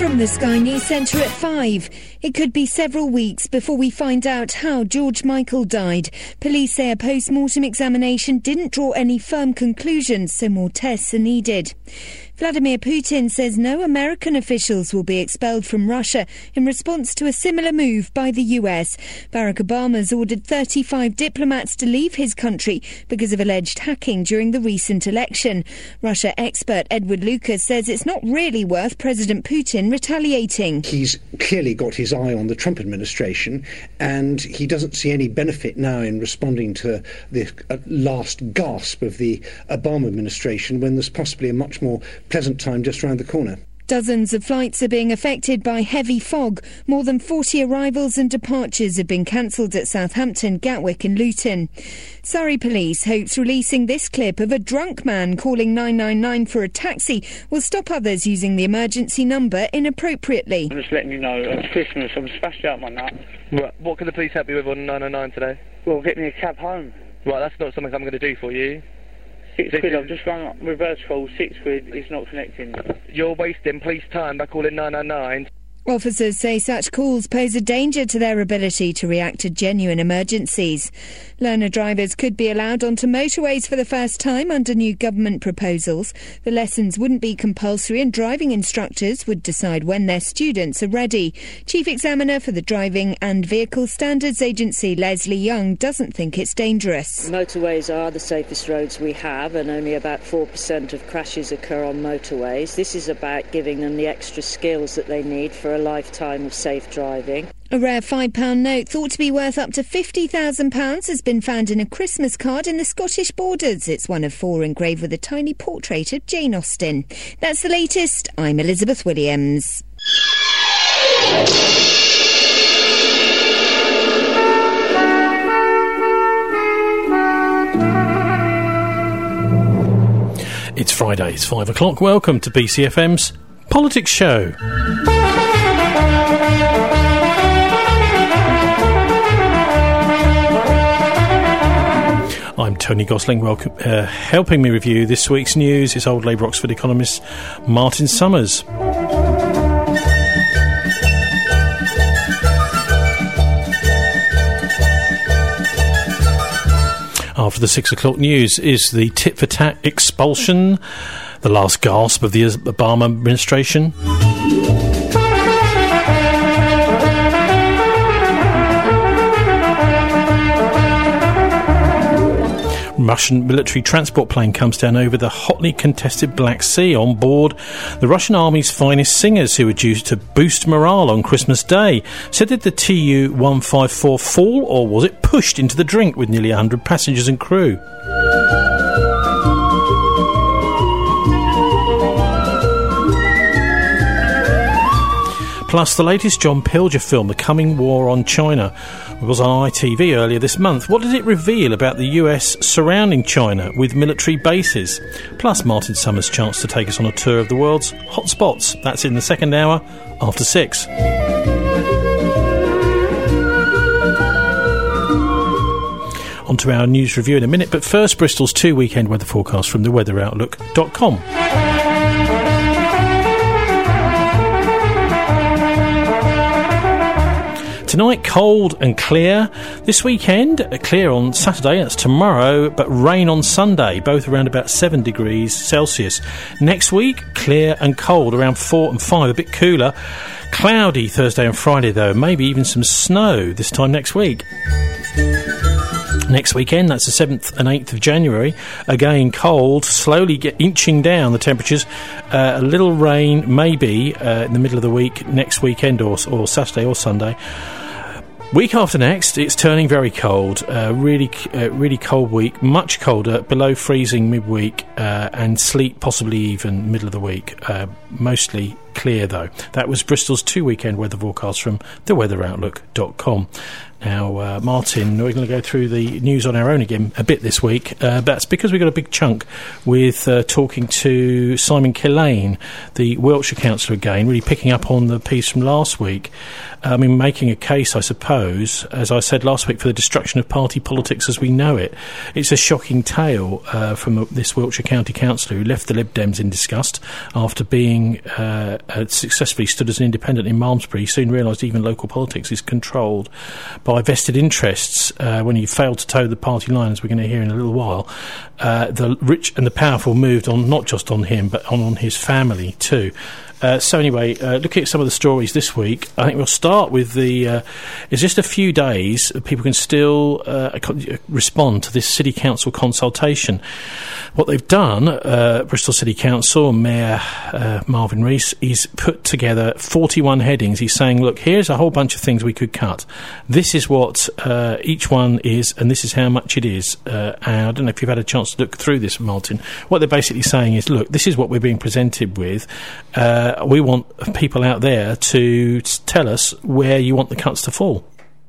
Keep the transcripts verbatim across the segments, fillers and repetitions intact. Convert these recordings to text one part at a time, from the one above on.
From the Sky News Centre at five. It could be several weeks before we find out how George Michael died. Police say a post-mortem examination didn't draw any firm conclusions, so more tests are needed. Vladimir Putin says no American officials will be expelled from Russia in response to a similar move by the U S. Barack Obama's ordered thirty-five diplomats to leave his country because of alleged hacking during the recent election. Russia expert Edward Lucas says it's not really worth President Putin retaliating. He's clearly got his eye on the Trump administration, and he doesn't see any benefit now in responding to the uh, last gasp of the Obama administration when there's possibly a much more pleasant time just round the corner. Dozens of flights are being affected by heavy fog. More than forty arrivals and departures have been cancelled at Southampton, Gatwick and Luton. Surrey Police hopes releasing this clip of a drunk man calling nine nine nine for a taxi will stop others using the emergency number inappropriately. I'm just letting you know, it's Christmas, I'm splashed out my nut. Right. What can the police help you with on nine nine nine today? Well, get me a cab home. Right, that's not something I'm going to do for you. Six quid, I've just rung up reverse call, six quid, it's not connecting. You're wasting police time by calling nine nine nine. Officers say such calls pose a danger to their ability to react to genuine emergencies. Learner drivers could be allowed onto motorways for the first time under new government proposals. The lessons wouldn't be compulsory and driving instructors would decide when their students are ready. Chief Examiner for the Driving and Vehicle Standards Agency, Leslie Young, doesn't think it's dangerous. Motorways are the safest roads we have, and only about four percent of crashes occur on motorways. This is about giving them the extra skills that they need for a lifetime of safe driving. A rare five pound note thought to be worth up to fifty thousand pounds has been found in a Christmas card in the Scottish Borders. It's one of four engraved with a tiny portrait of Jane Austen. That's the latest. I'm Elizabeth Williams. It's Friday, it's five o'clock. Welcome to B C F M's Politics Show. I'm Tony Gosling. Welcome, uh, helping me review this week's news is old Labour Oxford economist Martin Summers. After the six o'clock news is the tit-for-tat expulsion, the last gasp of the Obama administration. Russian military transport plane comes down over the hotly contested Black Sea. On board, the Russian army's finest singers who were due to boost morale on Christmas Day. So did the T U one fifty-four fall, or was it pushed into the drink with nearly one hundred passengers and crew? Plus, the latest John Pilger film, The Coming War on China, was on I T V earlier this month. What did it reveal about the U S surrounding China with military bases? Plus, Martin Summers' chance to take us on a tour of the world's hotspots. That's in the second hour, after six. On to our news review in a minute, but first, Bristol's two weekend weather forecast from the weather outlook dot com. Tonight, cold and clear. This weekend, clear on Saturday, that's tomorrow, but rain on Sunday, both around about seven degrees Celsius. Next week, clear and cold, around four and five, a bit cooler. Cloudy Thursday and Friday, though, maybe even some snow this time next week. Next weekend, that's the seventh and eighth of January, again cold, slowly get inching down the temperatures. Uh, a little rain, maybe, uh, in the middle of the week, next weekend or, or Saturday or Sunday. Week after next, it's turning very cold, uh, really uh, really cold week, much colder, below freezing midweek, uh, and sleet possibly even middle of the week. Uh, mostly clear, though. That was Bristol's two weekend weather forecast from the weather outlook dot com. Now, uh, Martin, we're going to go through the news on our own again a bit this week. Uh, that's because we've got a big chunk with uh, talking to Simon Killane, the Wiltshire councillor again, really picking up on the piece from last week. I mean, making a case, I suppose, as I said last week, for the destruction of party politics as we know it. It's a shocking tale uh, from this Wiltshire County councillor who left the Lib Dems in disgust after being uh, had successfully stood as an independent in Malmesbury, he soon realised even local politics is controlled by vested interests. Uh, when he failed to toe the party line, as we're going to hear in a little while, uh, the rich and the powerful moved on, not just on him, but on, on his family too. Uh, so anyway, uh, looking at some of the stories this week, I think we'll start with the... Uh, it's just a few days, people can still uh, respond to this City Council consultation. What they've done, uh, Bristol City Council, Mayor uh, Marvin Rees, he's put together forty-one headings. He's saying, look, here's a whole bunch of things we could cut. This is what uh, each one is, and this is how much it is. Uh, and I don't know if you've had a chance to look through this, Martin. What they're basically saying is, look, this is what we're being presented with. Uh, we want people out there to tell us where you want the cuts to fall.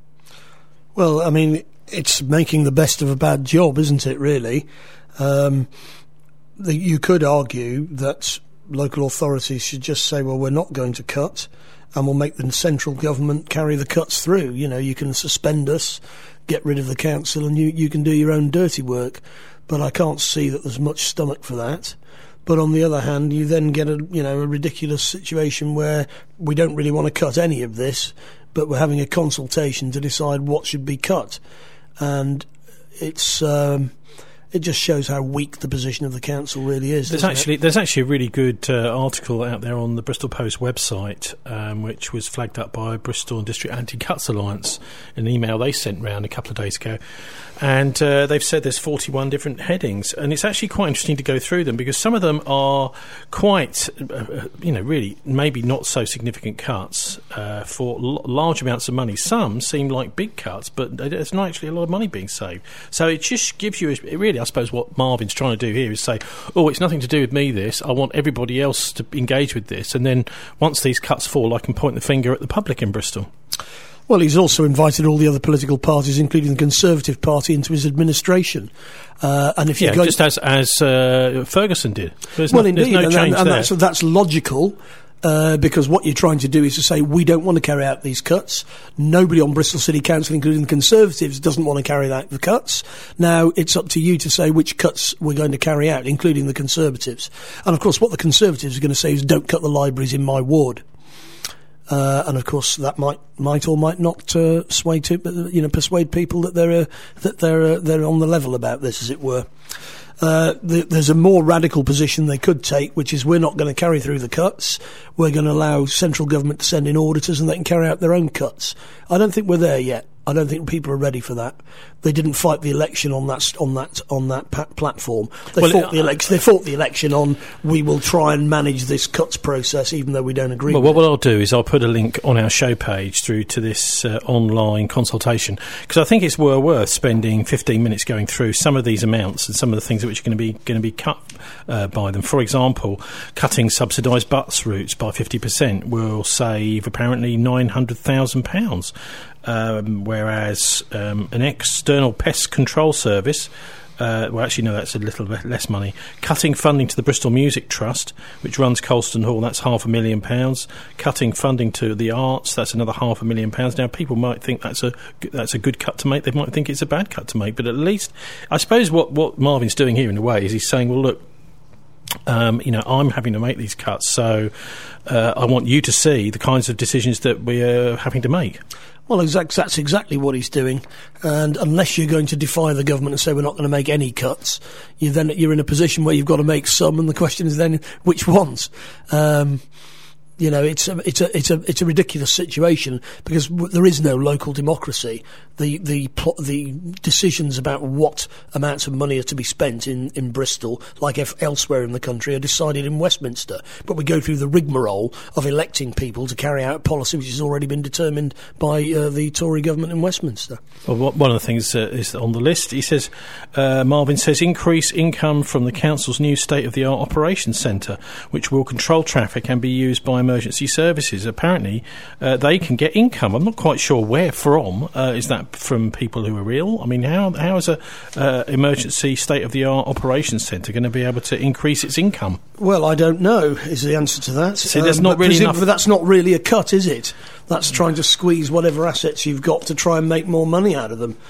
Well, I mean, it's making the best of a bad job, isn't it, really? Um, the, you could argue that local authorities should just say, well, we're not going to cut, and we'll make the central government carry the cuts through. You know, you can suspend us, get rid of the council, and you, you can do your own dirty work. But I can't see that there's much stomach for that. But on the other hand, you then get a you know a ridiculous situation where we don't really want to cut any of this, but we're having a consultation to decide what should be cut, and it's um, it just shows how weak the position of the council really is. There's actually it? there's actually a really good uh, article out there on the Bristol Post website, um, which was flagged up by Bristol and District Anti-Cuts Alliance, an email they sent round a couple of days ago. And uh, they've said there's forty-one different headings, and it's actually quite interesting to go through them because some of them are quite, uh, you know, really maybe not so significant cuts uh, for l- large amounts of money. Some seem like big cuts, but there's not actually a lot of money being saved. So it just gives you, a, really, I suppose, what Marvin's trying to do here is say, oh, it's nothing to do with me, this. I want everybody else to engage with this. And then once these cuts fall, I can point the finger at the public in Bristol. Well, he's also invited all the other political parties, including the Conservative Party, into his administration. Uh, and if yeah, you're going just as as uh, Ferguson did. There's well, no, indeed, there's no and, change and, and there. That's, that's logical. Uh, because what you're trying to do is to say we don't want to carry out these cuts. Nobody on Bristol City Council, including the Conservatives, doesn't want to carry out the cuts. Now it's up to you to say which cuts we're going to carry out, including the Conservatives. And of course, what the Conservatives are going to say is don't cut the libraries in my ward. Uh, and of course, that might might or might not uh, sway to you know persuade people that they're uh, that they're uh, they're on the level about this, as it were. Uh, th- there's a more radical position they could take, which is we're not going to carry through the cuts. We're going to allow central government to send in auditors and they can carry out their own cuts. I don't think we're there yet. I don't think people are ready for that. They didn't fight the election on that on that on that pa- platform. They well, fought uh, the election. They fought the election on we will try and manage this cuts process, even though we don't agree. Well, with what it. I'll do is I'll put a link on our show page through to this uh, online consultation because I think it's well worth spending fifteen minutes going through some of these amounts and some of the things which are going to be going to be cut uh, by them. For example, cutting subsidised bus routes by fifty percent will save apparently nine hundred thousand pounds. Um, whereas um, an external pest control service, uh, well, actually, no, that's a little bit less money. Cutting funding to the Bristol Music Trust, which runs Colston Hall, that's half a million pounds. Cutting funding to the arts, that's another half a million pounds. Now, people might think that's a that's a good cut to make. They might think it's a bad cut to make. But at least, I suppose what, what Marvin's doing here, in a way, is he's saying, well, look, Um, you know, I'm having to make these cuts, so uh, I want you to see the kinds of decisions that we're having to make. Well, exact, that's exactly what he's doing. And unless you're going to defy the government and say we're not going to make any cuts, you then you're in a position where you've got to make some, and the question is then which ones. Um, You know, it's a, it's a it's a it's a ridiculous situation because w- there is no local democracy. The the pl- the decisions about what amounts of money are to be spent in, in Bristol, like if elsewhere in the country, are decided in Westminster. But we go through the rigmarole of electing people to carry out policy which has already been determined by uh, the Tory government in Westminster. Well, what, one of the things uh, is on the list. He says, uh, Marvin says, increase income from the council's new state-of-the-art operations centre, which will control traffic and be used by emergency services. Apparently, uh, they can get income. I'm not quite sure where from. Uh, is that from people who are ill? I mean, how how is a uh, emergency state-of-the-art operations centre going to be able to increase its income? Well, I don't know is the answer to that. See, there's um, not really enough. But that's not really a cut, is it? That's trying to squeeze whatever assets you've got to try and make more money out of them.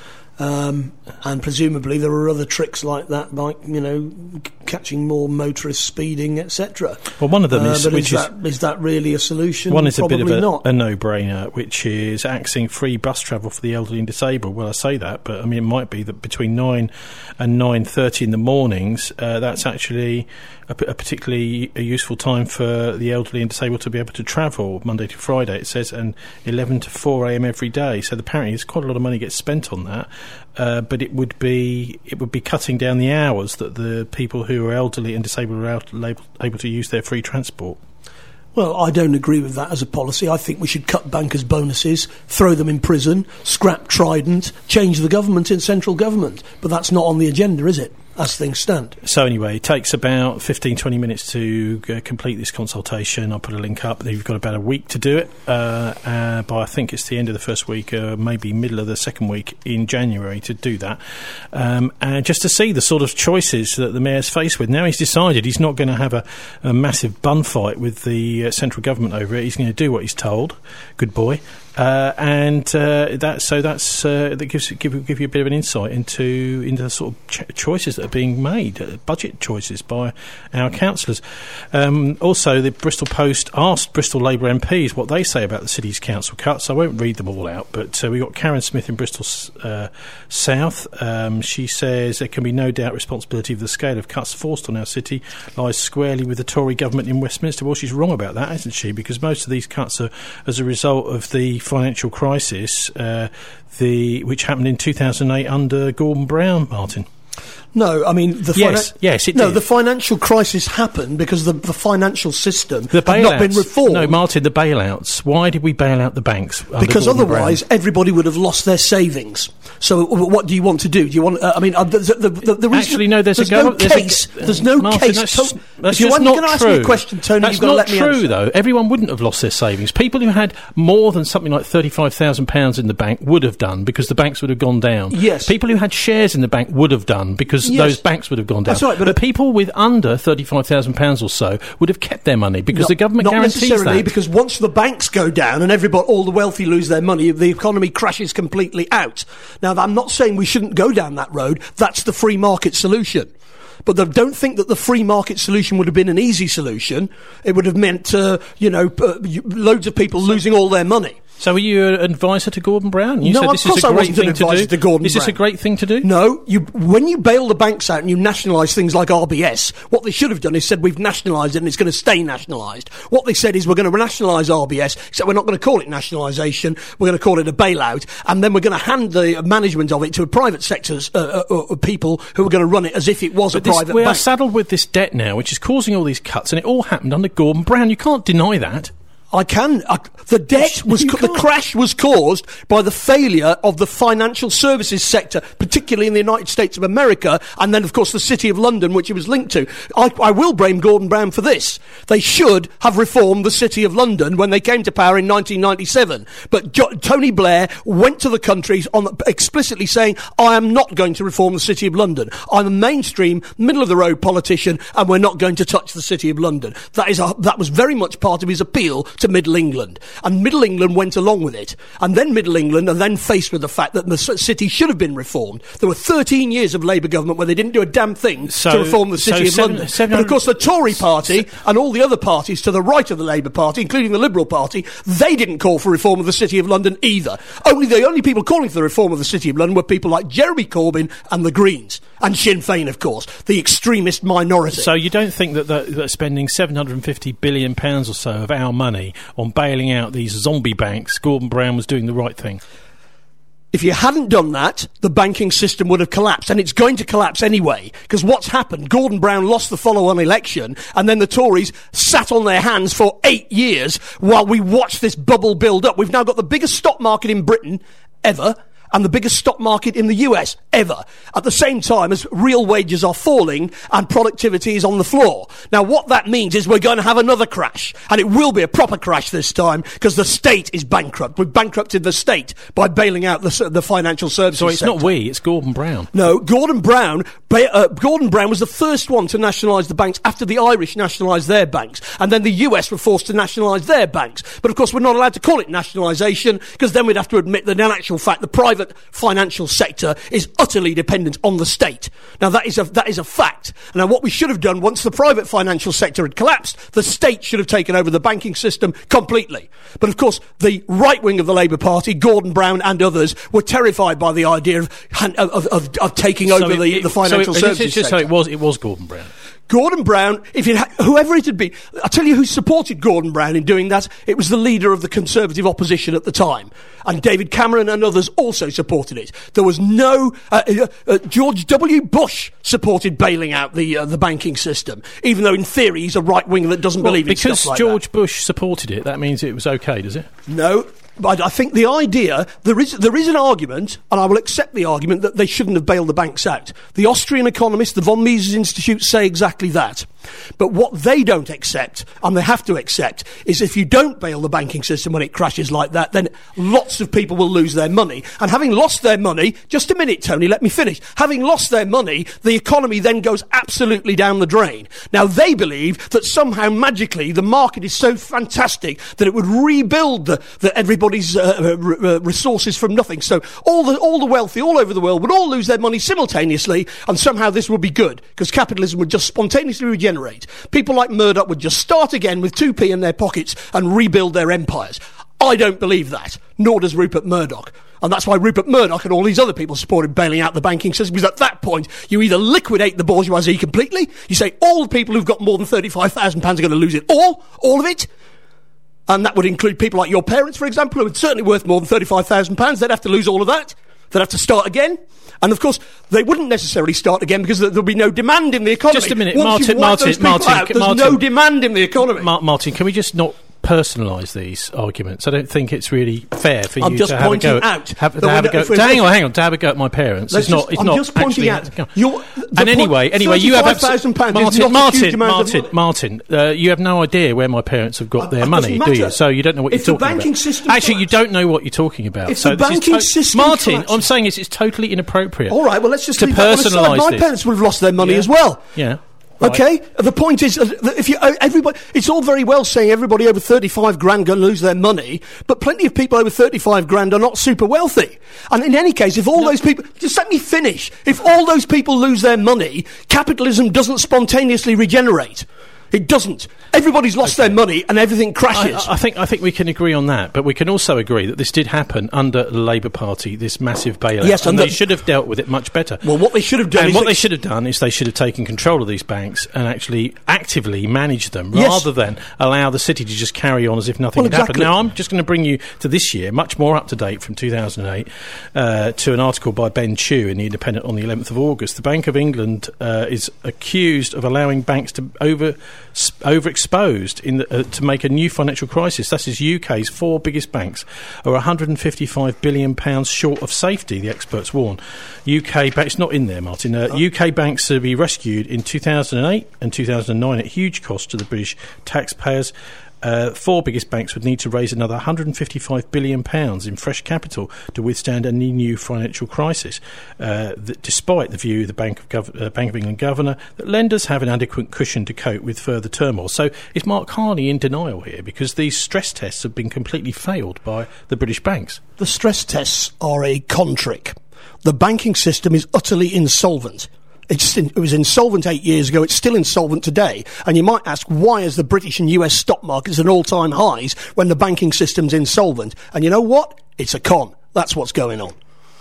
Um, and presumably there are other tricks like that, like, you know, c- catching more motorists speeding, et cetera. Well, one of them uh, is... But which is, that, is that really a solution? One is Probably a bit of a, not. a no-brainer, which is axing free bus travel for the elderly and disabled. Well, I say that, but I mean, it might be that between nine and nine thirty in the mornings, uh, that's actually a, a particularly a useful time for the elderly and disabled to be able to travel Monday to Friday, it says, and eleven to four a.m. every day. So apparently there's quite a lot of money gets spent on that. Uh, but it would be it would be cutting down the hours that the people who are elderly and disabled are out, able, able to use their free transport. Well, I don't agree with that as a policy. I think we should cut bankers' bonuses, throw them in prison, scrap Trident, change the government in central government. But that's not on the agenda, is it, as things stand? So anyway, it takes about fifteen, twenty minutes to uh, complete this consultation. I'll put a link up. You've got about a week to do it, uh, uh, but I think it's the end of the first week, uh, maybe middle of the second week in January to do that. Um, and just to see the sort of choices that the mayor's faced with. Now he's decided he's not going to have a, a massive bun fight with the uh, central government over it. He's going to do what he's told. Good boy. Uh, and uh, that so that's uh, that gives give, give you a bit of an insight into into the sort of ch- choices that are being made, uh, budget choices by our councillors. Um, also, the Bristol Post asked Bristol Labour M Ps what they say about the city's council cuts. I won't read them all out, but uh, we got Karen Smith in Bristol uh, South. Um, she says there can be no doubt responsibility for the scale of cuts forced on our city lies squarely with the Tory government in Westminster. Well, she's wrong about that, isn't she? Because most of these cuts are as a result of the financial crisis, uh, the which happened in two thousand eight under Gordon Brown, Martin. No, I mean... the Yes, fina- yes, it No, did. the financial crisis happened because the, the financial system The had bailouts. not been reformed. No, Martin, the bailouts. Why did we bail out the banks? under Because Gordon otherwise, Brown? everybody would have lost their savings. So, w- what do you want to do? Do you want? Uh, I mean, uh, the, the, the, the reason, Actually, no. There's, there's a go- no there's case. A, there's no Martin, case. That's, To- that's if you just want, not you're going to true. ask me a question, Tony. That's You've got to not let me true, answer. though. Everyone wouldn't have lost their savings. People who had more than something like thirty-five thousand pounds in the bank would have done because the banks would have gone down. Yes. People who had shares in the bank would have done because Yes. those banks would have gone down. That's right, but- but people with under thirty-five thousand pounds or so would have kept their money because Not- the government not guarantees necessarily, that. because once the banks go down and everybody, all the wealthy lose their money, the economy crashes completely out. Now, I'm not saying we shouldn't go down that road. That's the free market solution. But the, don't think that the free market solution would have been an easy solution. It would have meant, uh, you know, uh, you- loads of people losing all their money. So were you an advisor to Gordon Brown? You No, said of this course is a I great wasn't an thing to advisor do. to Gordon Is this a Brown. great thing to do? No, you, when you bail the banks out and you nationalise things like R B S, what they should have done is said we've nationalised it and it's going to stay nationalised. What they said is we're going to nationalise R B S, except we're not going to call it nationalisation, we're going to call it a bailout, and then we're going to hand the management of it to a private sector's uh, uh, uh, people who are going to run it as if it was But a this, private we are bank. saddled with this debt now, which is causing all these cuts, and it all happened under Gordon Brown. You can't deny that. I can. I, the debt was, You the can't. crash was caused by the failure of the financial services sector, particularly in the United States of America, and then, of course, the City of London, which it was linked to. I, I will blame Gordon Brown for this. They should have reformed the City of London when they came to power in nineteen ninety-seven. But jo- Tony Blair went to the country on the, explicitly saying, I am not going to reform the City of London. I'm a mainstream, middle-of-the-road politician, and we're not going to touch the City of London. That is a, that was very much part of his appeal to Middle England. And Middle England went along with it. And then Middle England are then faced with the fact that the s- city should have been reformed. There were thirteen years of Labour government where they didn't do a damn thing So- to reform the City so of seven- London. seven But of hundred course the Tory party and all the other parties to the right of the Labour Party, including the Liberal Party, they didn't call for reform of the City of London either. Only the only people calling for the reform of the City of London were people like Jeremy Corbyn and the Greens. And Sinn Féin, of course, the extremist minority. So you don't think that, that, that spending seven hundred fifty billion pounds or so of our money on bailing out these zombie banks, Gordon Brown was doing the right thing? If you hadn't done that, the banking system would have collapsed, and it's going to collapse anyway, because what's happened, Gordon Brown lost the follow-on election, and then the Tories sat on their hands for eight years while we watched this bubble build up. We've now got the biggest stock market in Britain ever, and the biggest stock market in the U S ever, at the same time as real wages are falling and productivity is on the floor. Now, what that means is we're going to have another crash, and it will be a proper crash this time, because the state is bankrupt. We've bankrupted the state by bailing out the, the financial services So it's sector. not we, it's Gordon Brown. No, Gordon Brown. Ba- uh, Gordon Brown was the first one to nationalise the banks after the Irish nationalised their banks, and then the U S were forced to nationalise their banks. But of course, we're not allowed to call it nationalisation, because then we'd have to admit that in actual fact, the private private financial sector is utterly dependent on the state. Now, that is a, that is a fact. Now, what we should have done, once the private financial sector had collapsed, the state should have taken over the banking system completely. But, of course, the right wing of the Labour Party, Gordon Brown and others, were terrified by the idea of, of, of, of taking so over it, the, it, the financial so it, services it's just sector. So it was, it was Gordon Brown. Gordon Brown, if it ha- whoever it had been, I'll tell you who supported Gordon Brown in doing that. It was the leader of the Conservative opposition at the time. And David Cameron and others also supported it. There was no... Uh, uh, uh, George W. Bush supported bailing out the uh, the banking system, even though in theory he's a right winger that doesn't well, believe in stuff like because that. George Bush supported it, that means it was okay, does it? No. But I think the idea, there is there is an argument, and I will accept the argument, that they shouldn't have bailed the banks out. The Austrian economists, the von Mises Institute, say exactly that. But what they don't accept, and they have to accept, is if you don't bail the banking system when it crashes like that, then lots of people will lose their money. And having lost their money, just a minute, Tony, let me finish. Having lost their money, the economy then goes absolutely down the drain. Now, they believe that somehow magically the market is so fantastic that it would rebuild the, the everybody's uh, uh, resources from nothing. So all the all the wealthy all over the world would all lose their money simultaneously, and somehow this would be good because capitalism would just spontaneously regenerate. People like Murdoch would just start again with two p in their pockets and rebuild their empires. I don't believe that, nor does Rupert Murdoch. And that's why Rupert Murdoch and all these other people supported bailing out the banking system, because at that point, you either liquidate the bourgeoisie completely, you say all the people who've got more than thirty-five thousand pounds are going to lose it all, all of it, and that would include people like your parents, for example, who are certainly worth more than thirty-five thousand pounds. They'd have to lose all of that. They'd have to start again. And, of course, they wouldn't necessarily start again because there'll be no demand in the economy. Just a minute, Once Martin, you've wiped Martin, those people Martin, out, there's Martin. no demand in the economy. Ma- Martin, can we just not personalise these arguments? I don't think it's really fair for I'm you just to have a pointing go at, out have, to that have a when- go. if we- hang on, hang on. To have a go at my parents. Let's It's not. just- It's I'm not just pointing actually, out. You're, the and anyway, point, anyway, you have abs- thirty-five thousand pounds is Martin, not a huge Martin, amount of Martin, money. Martin. Uh, you have no idea where my parents have got Uh, their it money, doesn't do you? matter. So you don't know what If you're the talking banking about. system Actually, you collapsed- don't know what you're talking about. If so the this is banking to- system Martin, collapsed- I'm saying is it's totally inappropriate. All right, well, let's just to leave that one aside. personalise My this. parents would have lost their money Yeah. as well. Yeah. Right. Okay, the point is uh, that if you uh, everybody, it's all very well saying everybody over thirty-five grand going to lose their money, but plenty of people over thirty-five grand are not super wealthy. And in any case, if all No. those people, just let me finish. If all those people lose their money, capitalism doesn't spontaneously regenerate. It doesn't. Everybody's lost Okay. their money and everything crashes. I, I think I think we can agree on that, but we can also agree that this did happen under the Labour Party, this massive bailout, Yes, and and they the- should have dealt with it much better. well, what they should have done And is what they- they should have done is they should have taken control of these banks and actually actively managed them, Yes. rather than allow the city to just carry on as if nothing Well, had happened. exactly. Now, I'm just going to bring you to this year, much more up to date from two thousand eight, uh, to an article by Ben Chew in The Independent on the eleventh of August. The Bank of England uh, is accused of allowing banks to over s- overexposed in the, uh, to make a new financial crisis. That is, U K's four biggest banks are one hundred fifty-five billion pounds short of safety, the experts warn. U K banks, not in there, Martin. Uh, Oh. U K banks to be rescued in two thousand eight and two thousand nine at huge cost to the British taxpayers. Uh, four biggest banks would need to raise another one hundred fifty-five billion pounds in fresh capital to withstand any new financial crisis, uh, th- despite the view of the Bank of, Gov- uh, Bank of England governor that lenders have an adequate cushion to cope with further turmoil. So is Mark Carney in denial here, because these stress tests have been completely failed by the British banks? The stress tests are a con trick. The banking system is utterly insolvent. It's in, it was insolvent eight years ago. It's still insolvent today. And you might ask, why is the British and U S stock markets at all-time highs when the banking system's insolvent? And you know what? It's a con. That's what's going on.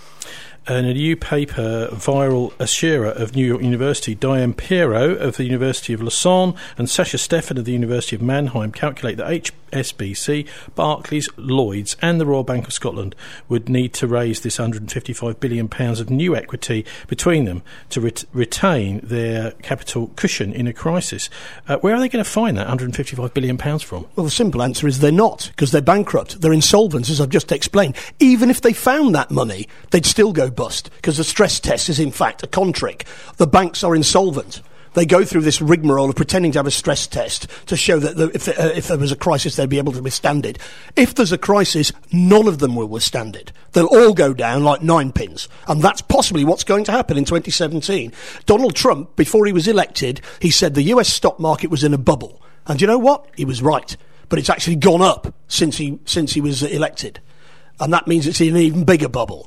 And a new paper, Viral Assura of New York University, Diane Piero of the University of Lausanne and Sasha Stefan of the University of Mannheim calculate that H S B C, Barclays, Lloyds and the Royal Bank of Scotland would need to raise this one hundred fifty-five billion pounds of new equity between them to ret- retain their capital cushion in a crisis. Uh, where are they going to find that one hundred fifty-five billion pounds from? Well, the simple answer is they're not, because they're bankrupt. They're insolvent, as I've just explained. Even if they found that money, they'd still go bust, because the stress test is in fact a con trick. The banks are insolvent. They go through this rigmarole of pretending to have a stress test to show that the, if, uh, if there was a crisis, they'd be able to withstand it. If there's a crisis, none of them will withstand it. They'll all go down like nine pins. And that's possibly what's going to happen in twenty seventeen. Donald Trump, before he was elected, he said the U S stock market was in a bubble. And you know what? He was right. But it's actually gone up since he, since he was elected. And that means it's in an even bigger bubble.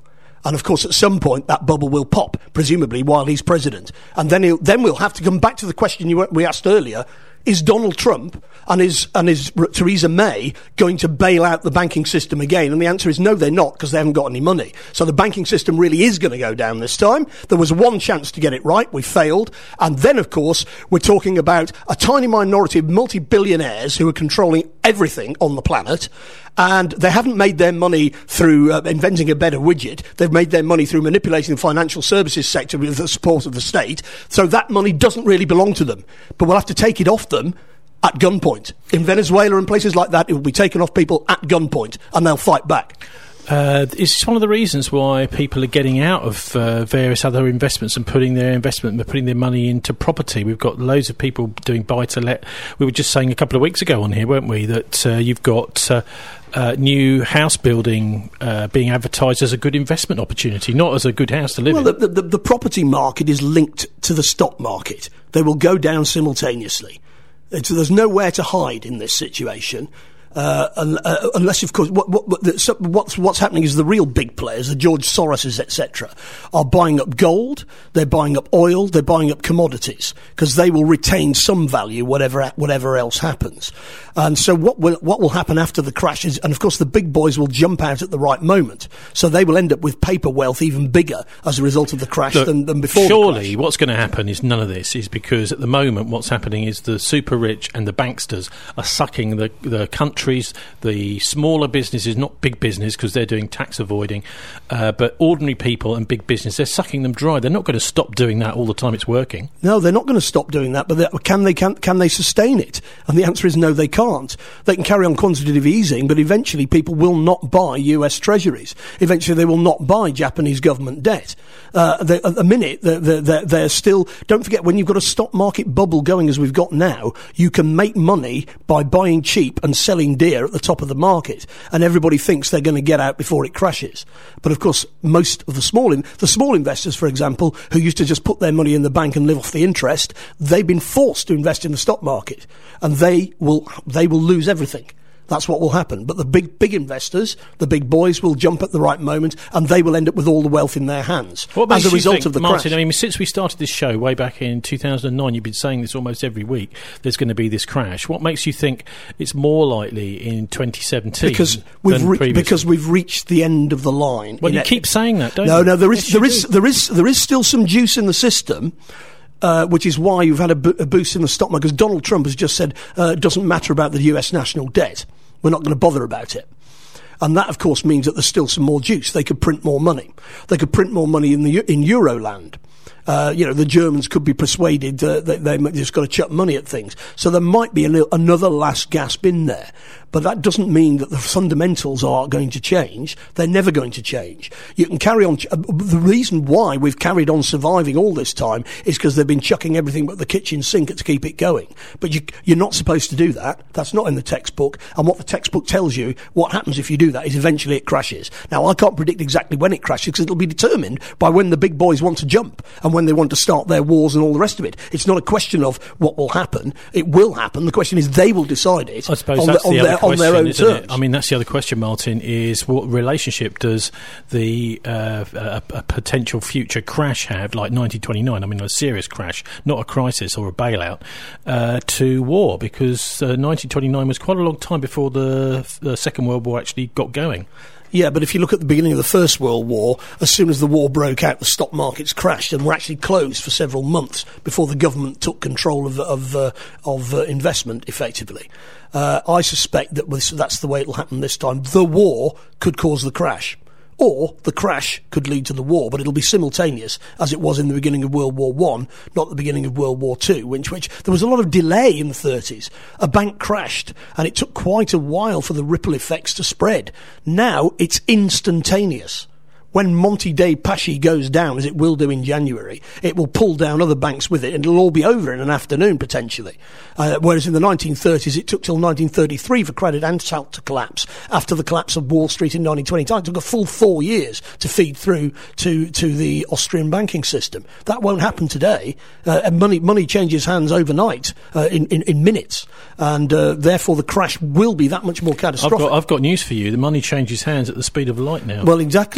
And, of course, at some point, that bubble will pop, presumably, while he's president. And then he'll, then we'll have to come back to the question you, we asked earlier. Is Donald Trump and is, and is Theresa May going to bail out the banking system again? And the answer is no, they're not, because they haven't got any money. So the banking system really is going to go down this time. There was one chance to get it right. We failed. And then, of course, we're talking about a tiny minority of multi-billionaires who are controlling everything on the planet. And they haven't made their money through uh, inventing a better widget. They've made their money through manipulating the financial services sector with the support of the state. So that money doesn't really belong to them. But we'll have to take it off them at gunpoint. In Venezuela and places like that, it will be taken off people at gunpoint, and they'll fight back. Uh, it's one of the reasons why people are getting out of uh, various other investments and putting their investment, putting their money into property. We've got loads of people doing buy-to-let. We were just saying a couple of weeks ago on here, weren't we, that uh, you've got uh, uh, new house building uh, being advertised as a good investment opportunity, not as a good house to live well, in. Well, the, the, the property market is linked to the stock market. They will go down simultaneously. It's, there's nowhere to hide in this situation. Uh, un, uh, unless, of course, what, what, what, the, so what's, what's happening is the real big players, the George Soroses, et cetera, are buying up gold, they're buying up oil, they're buying up commodities, because they will retain some value, whatever whatever else happens. And so what will what will happen after the crash is, and of course the big boys will jump out at the right moment, so they will end up with paper wealth even bigger as a result of the crash Look, than, than before surely the crash. What's going to happen is none of this, is because at the moment what's happening is the super rich and the banksters are sucking the, the countries, the smaller businesses, not big business because they're doing tax avoiding, uh, but ordinary people and big business, they're sucking them dry. They're not going to stop doing that all the time it's working. No, they're not going to stop doing that, but they, can they can, can they sustain it? And the answer is no, they can't. They can carry on quantitative easing, but eventually people will not buy U S treasuries. Eventually they will not buy Japanese government debt. Uh, they, at the minute, they're, they're, they're still... Don't forget, when you've got a stock market bubble going as we've got now, you can make money by buying cheap and selling dear at the top of the market, and everybody thinks they're going to get out before it crashes. But of course, most of the small in, the small investors, for example, who used to just put their money in the bank and live off the interest, they've been forced to invest in the stock market, and they will they will lose everything. That's what will happen. But the big, big investors, the big boys, will jump at the right moment, and they will end up with all the wealth in their hands what as a result think, of the Martin, crash. I mean, since we started this show way back in two thousand nine, you've been saying this almost every week, there's going to be this crash. What makes you think it's more likely in twenty seventeen because we've than re- previously? Because we've reached the end of the line. Well, you it, keep saying that, don't no, you? No, no, there is, yes, there is, there is, there is still some juice in the system. Uh, which is why you've had a, bo- a boost in the stock market, because Donald Trump has just said uh, it doesn't matter about the U S national debt. We're not going to bother about it. And that, of course, means that there's still some more juice. They could print more money. They could print more money in the in Euroland. Uh, you know, the Germans could be persuaded uh, that they just got to chuck money at things. So there might be a little, another last gasp in there. But that doesn't mean that the fundamentals are going to change. They're never going to change. You can carry on. Ch- uh, the reason why we've carried on surviving all this time is because they've been chucking everything but the kitchen sink to keep it going. But you, you're not supposed to do that. That's not in the textbook. And what the textbook tells you, what happens if you do that is eventually it crashes. Now, I can't predict exactly when it crashes because it'll be determined by when the big boys want to jump and when they want to start their wars and all the rest of it. It's not a question of what will happen. It will happen. The question is they will decide it. I suppose on that's the, on the their, other question, on their own isn't terms. it? I mean, that's the other question, Martin, is what relationship does the uh, a, a potential future crash have, like nineteen twenty-nine, I mean a serious crash, not a crisis or a bailout, uh, to war? Because uh, nineteen twenty-nine was quite a long time before the, the Second World War actually got going. Yeah, but if you look at the beginning of the First World War, as soon as the war broke out, the stock markets crashed and were actually closed for several months before the government took control of of, uh, of uh, investment, effectively. Uh, I suspect that with, that's the way it will happen this time. The war could cause the crash. Or the crash could lead to the war, but it'll be simultaneous, as it was in the beginning of World War One, not the beginning of World War Two, which, which there was a lot of delay in the thirties. A bank crashed, and it took quite a while for the ripple effects to spread. Now it's instantaneous. When Monte dei Paschi goes down, as it will do in January, it will pull down other banks with it, and it'll all be over in an afternoon, potentially. Uh, whereas in the nineteen thirties, it took till nineteen thirty-three for Credit Anstalt to collapse. After the collapse of Wall Street in nineteen twenty-nine, it took a full four years to feed through to, to the Austrian banking system. That won't happen today. Uh, and money money changes hands overnight, uh, in, in, in minutes, and uh, therefore the crash will be that much more catastrophic. I've got, I've got news for you. The money changes hands at the speed of light now. Well, exactly. And gold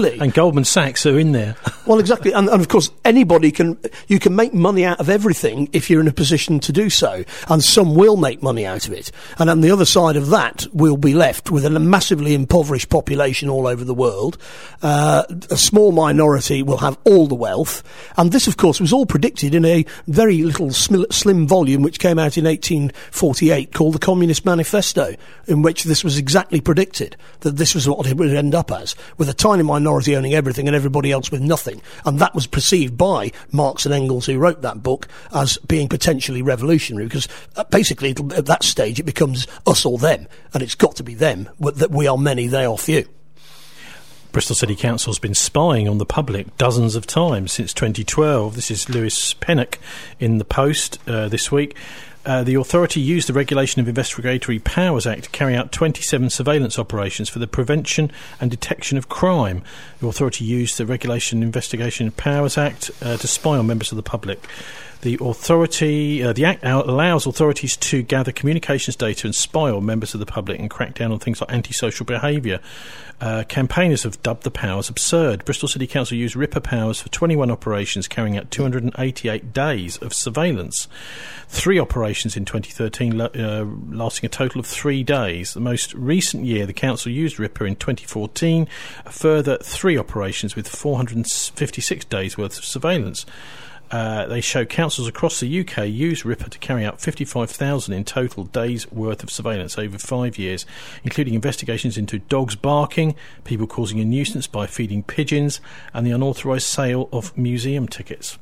Goldman Sachs are in there. Well, exactly, and, and of course, anybody can. You can make money out of everything if you're in a position to do so, and some will make money out of it. And on the other side of that, we'll be left with a massively impoverished population all over the world. Uh, a small minority will have all the wealth, and this, of course, was all predicted in a very little sm- slim volume which came out in eighteen forty-eight called the Communist Manifesto, in which this was exactly predicted, that this was what it would end up as, with a tiny minority owning everything and everybody else with nothing. And that was perceived by Marx and Engels, who wrote that book, as being potentially revolutionary, because uh, basically it'll, at that stage it becomes us or them, and it's got to be them, that we are many, they are few. Bristol City Council has been spying on the public dozens of times since twenty twelve. This is Lewis Pennock in the Post uh, this week. Uh, the authority used the Regulation of Investigatory Powers Act to carry out twenty-seven surveillance operations for the prevention and detection of crime. The authority used the Regulation of Investigation of Powers Act uh, to spy on members of the public. The authority, uh, the Act allows authorities to gather communications data and spy on members of the public and crack down on things like antisocial behaviour. Uh, campaigners have dubbed the powers absurd. Bristol City Council used Ripper powers for twenty-one operations, carrying out two hundred eighty-eight days of surveillance. Three operations in twenty thirteen, uh, lasting a total of three days. The most recent year, the Council used Ripper in twenty fourteen, a further three operations with four hundred fifty-six days worth of surveillance. Uh, they show councils across the U K use Ripper to carry out fifty-five thousand in total days worth of surveillance over five years, including investigations into dogs barking, people causing a nuisance by feeding pigeons, and the unauthorised sale of museum tickets.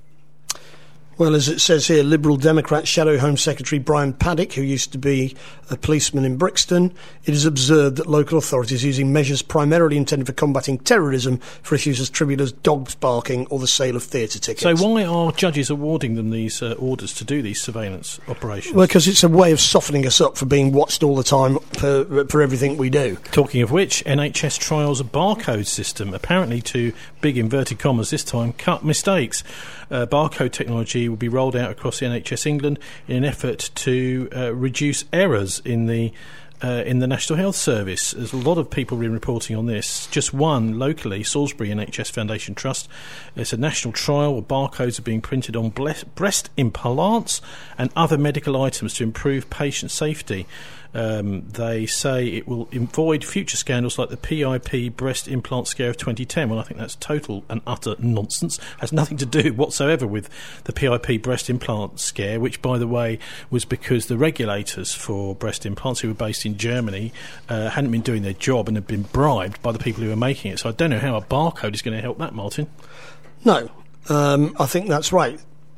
Well, as it says here, Liberal Democrat Shadow Home Secretary Brian Paddick, who used to be a policeman in Brixton, it is observed that local authorities are using measures primarily intended for combating terrorism for issues as trivial as dogs barking or the sale of theatre tickets. So why are judges awarding them these uh, orders to do these surveillance operations? Well, because it's a way of softening us up for being watched all the time for, for everything we do. Talking of which, N H S trials a barcode system, apparently to, big inverted commas this time, cut mistakes. Uh, barcode technology will be rolled out across the N H S England in an effort to uh, reduce errors in the uh, in the National Health Service. There's a lot of people been reporting on this. Just one locally, Salisbury N H S Foundation Trust. It's a national trial where barcodes are being printed on ble- breast implants and other medical items to improve patient safety. Um, they say it will avoid future scandals like the P I P breast implant scare of twenty ten. Well, I think that's total and utter nonsense. Has nothing to do whatsoever with the P I P breast implant scare, which, by the way, was because the regulators for breast implants, who were based in Germany, uh, hadn't been doing their job and had been bribed by the people who were making it. So I don't know how a barcode is going to help that, Martin. No, um, I think that's right.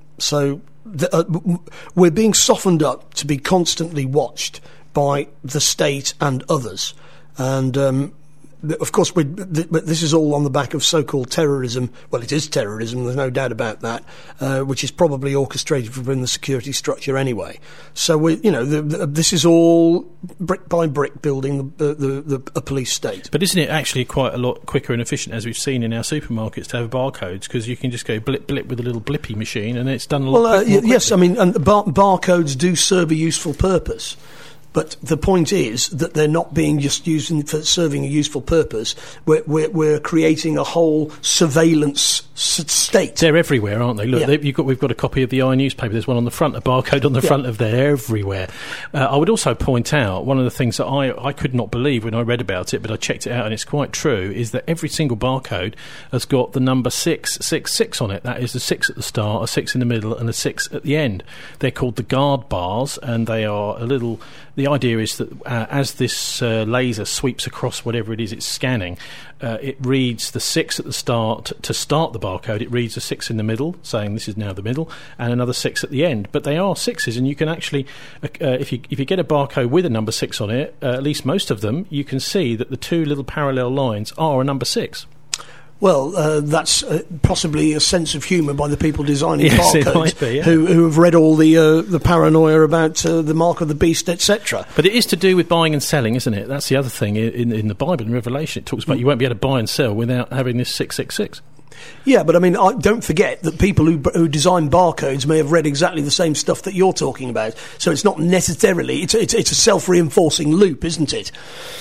So the, uh, we're being softened up to be constantly watched by the state and others. And, um, of course, we, th- this is all on the back of so-called terrorism. Well, it is terrorism, there's no doubt about that, uh, which is probably orchestrated within the security structure anyway. So, we, you know, the, the, this is all brick by brick building the, the, the, a police state. But isn't it actually quite a lot quicker and efficient, as we've seen in our supermarkets, to have barcodes? Because you can just go blip, blip with a little blippy machine and it's done a lot well, uh, quick, y- Yes, I mean, and bar- barcodes do serve a useful purpose. But the point is that they're not being just used in, for serving a useful purpose. We're, we're, we're creating a whole surveillance s- state. They're everywhere, aren't they? Look, yeah. they, you've got, we've got a copy of the I newspaper. There's one on the front, a barcode on the yeah. front of there, everywhere. Uh, I would also point out, one of the things that I, I could not believe when I read about it, but I checked it out and it's quite true, is that every single barcode has got the number six six six on it. That is a six at the start, a six in the middle, and a six at the end. They're called the guard bars, and they are a little... The idea is that uh, as this uh, laser sweeps across whatever it is it's scanning, uh, it reads the six at the start to start the barcode. It reads a six in the middle, saying this is now the middle, and another six at the end. But they are sixes, and you can actually, uh, if you if you get a barcode with a number six on it, uh, at least most of them, you can see that the two little parallel lines are a number six. Well, uh, that's uh, possibly a sense of humour by the people designing yes, barcodes, it might be, yeah. who, who have read all the uh, the paranoia about uh, the mark of the beast, et cetera. But it is to do with buying and selling, isn't it? That's the other thing in, in the Bible and Revelation. It talks about mm. you won't be able to buy and sell without having this six six six. Yeah, but I mean, I, don't forget that people who, who design barcodes may have read exactly the same stuff that you're talking about. So it's not necessarily, it's, it's, it's a self-reinforcing loop, isn't it?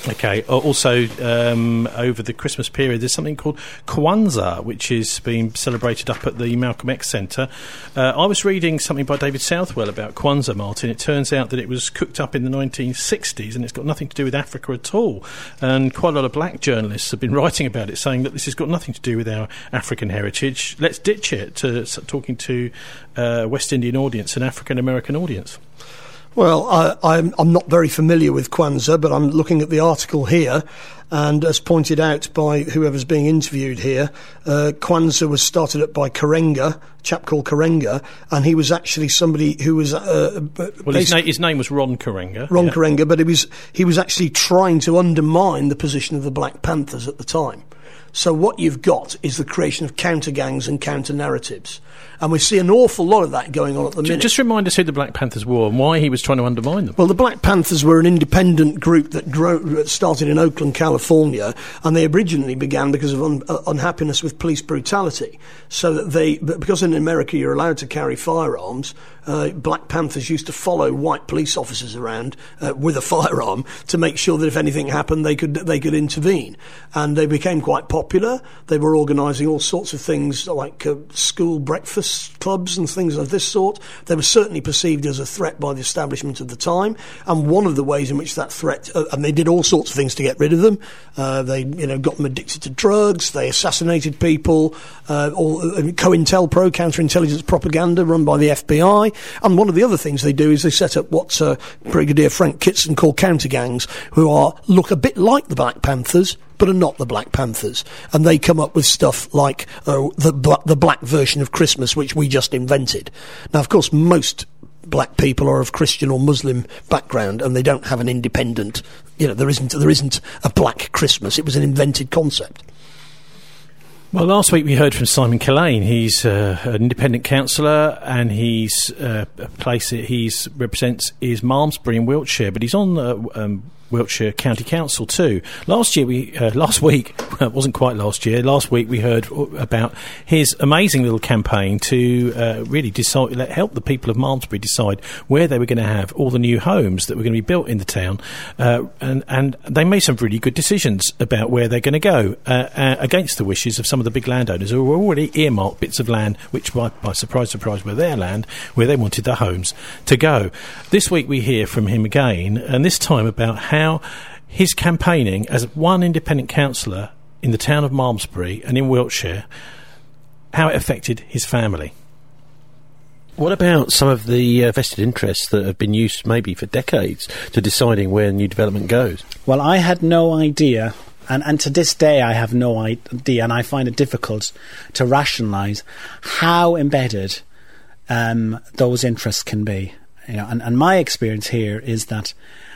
Okay. Also, um, over the Christmas period, there's something called Kwanzaa, which is being celebrated up at the Malcolm X Centre. Uh, I was reading something by David Southwell about Kwanzaa, Martin. It turns out that it was cooked up in the nineteen sixties, and it's got nothing to do with Africa at all. And quite a lot of black journalists have been writing about it, saying that this has got nothing to do with our African heritage. Let's ditch it, to talking to uh, West Indian audience and African American audience. Well, I, I'm, I'm not very familiar with Kwanzaa, but I'm looking at the article here, and as pointed out by whoever's being interviewed here, uh, Kwanzaa was started up by Karenga, a chap called Karenga, and he was actually somebody who was... Uh, well, his, na- his name was Ron Karenga. Ron yeah. Karenga, but he was, he was actually trying to undermine the position of the Black Panthers at the time. So what you've got is the creation of counter-gangs and counter-narratives. And we see an awful lot of that going on at the minute. Just remind us who the Black Panthers were and why he was trying to undermine them. Well, the Black Panthers were an independent group that grew, started in Oakland, California, and they originally began because of un, uh, unhappiness with police brutality. So that they, because in America you're allowed to carry firearms, uh, Black Panthers used to follow white police officers around uh, with a firearm to make sure that if anything happened, they could they could intervene. And they became quite popular. They were organising all sorts of things like uh, school breakfast clubs and things of this sort. They were certainly perceived as a threat by the establishment of the time, and one of the ways in which that threat, uh, and they did all sorts of things to get rid of them. Uh, they, you know, got them addicted to drugs. They assassinated people. Uh, all, uh, COINTELPRO, counterintelligence propaganda, run by the F B I. And one of the other things they do is they set up what uh, Brigadier Frank Kitson called counter gangs, who are look a bit like the Black Panthers, but are not the Black Panthers. And they come up with stuff like uh, the, bl- the black version of Christmas, which we just invented. Now, of course, most black people are of Christian or Muslim background, and they don't have an independent, you know, there isn't, there isn't a black Christmas. It was an invented concept. Well, last week we heard from Simon Killane. He's uh, an independent councillor, and he's uh, a place that he represents is Malmesbury in Wiltshire, but he's on uh, um, Wiltshire County Council too. Last year, we uh, last week, well, it wasn't quite last year. Last week we heard about his amazing little campaign to uh, really decide, help the people of Malmesbury decide where they were going to have all the new homes that were going to be built in the town, uh, and and they made some really good decisions about where they're going to go uh, uh, against the wishes of some of the big landowners who were already earmarked bits of land, which by, by surprise, surprise, were their land, where they wanted the homes to go. This week we hear from him again, and this time about how How his campaigning as one independent councillor in the town of Malmesbury and in Wiltshire, how it affected his family. What about some of the uh, vested interests that have been used maybe for decades to deciding where new development goes? Well, I had no idea, and, and to this day I have no idea, and I find it difficult to rationalise how embedded um, those interests can be. You know, and, and my experience here is that,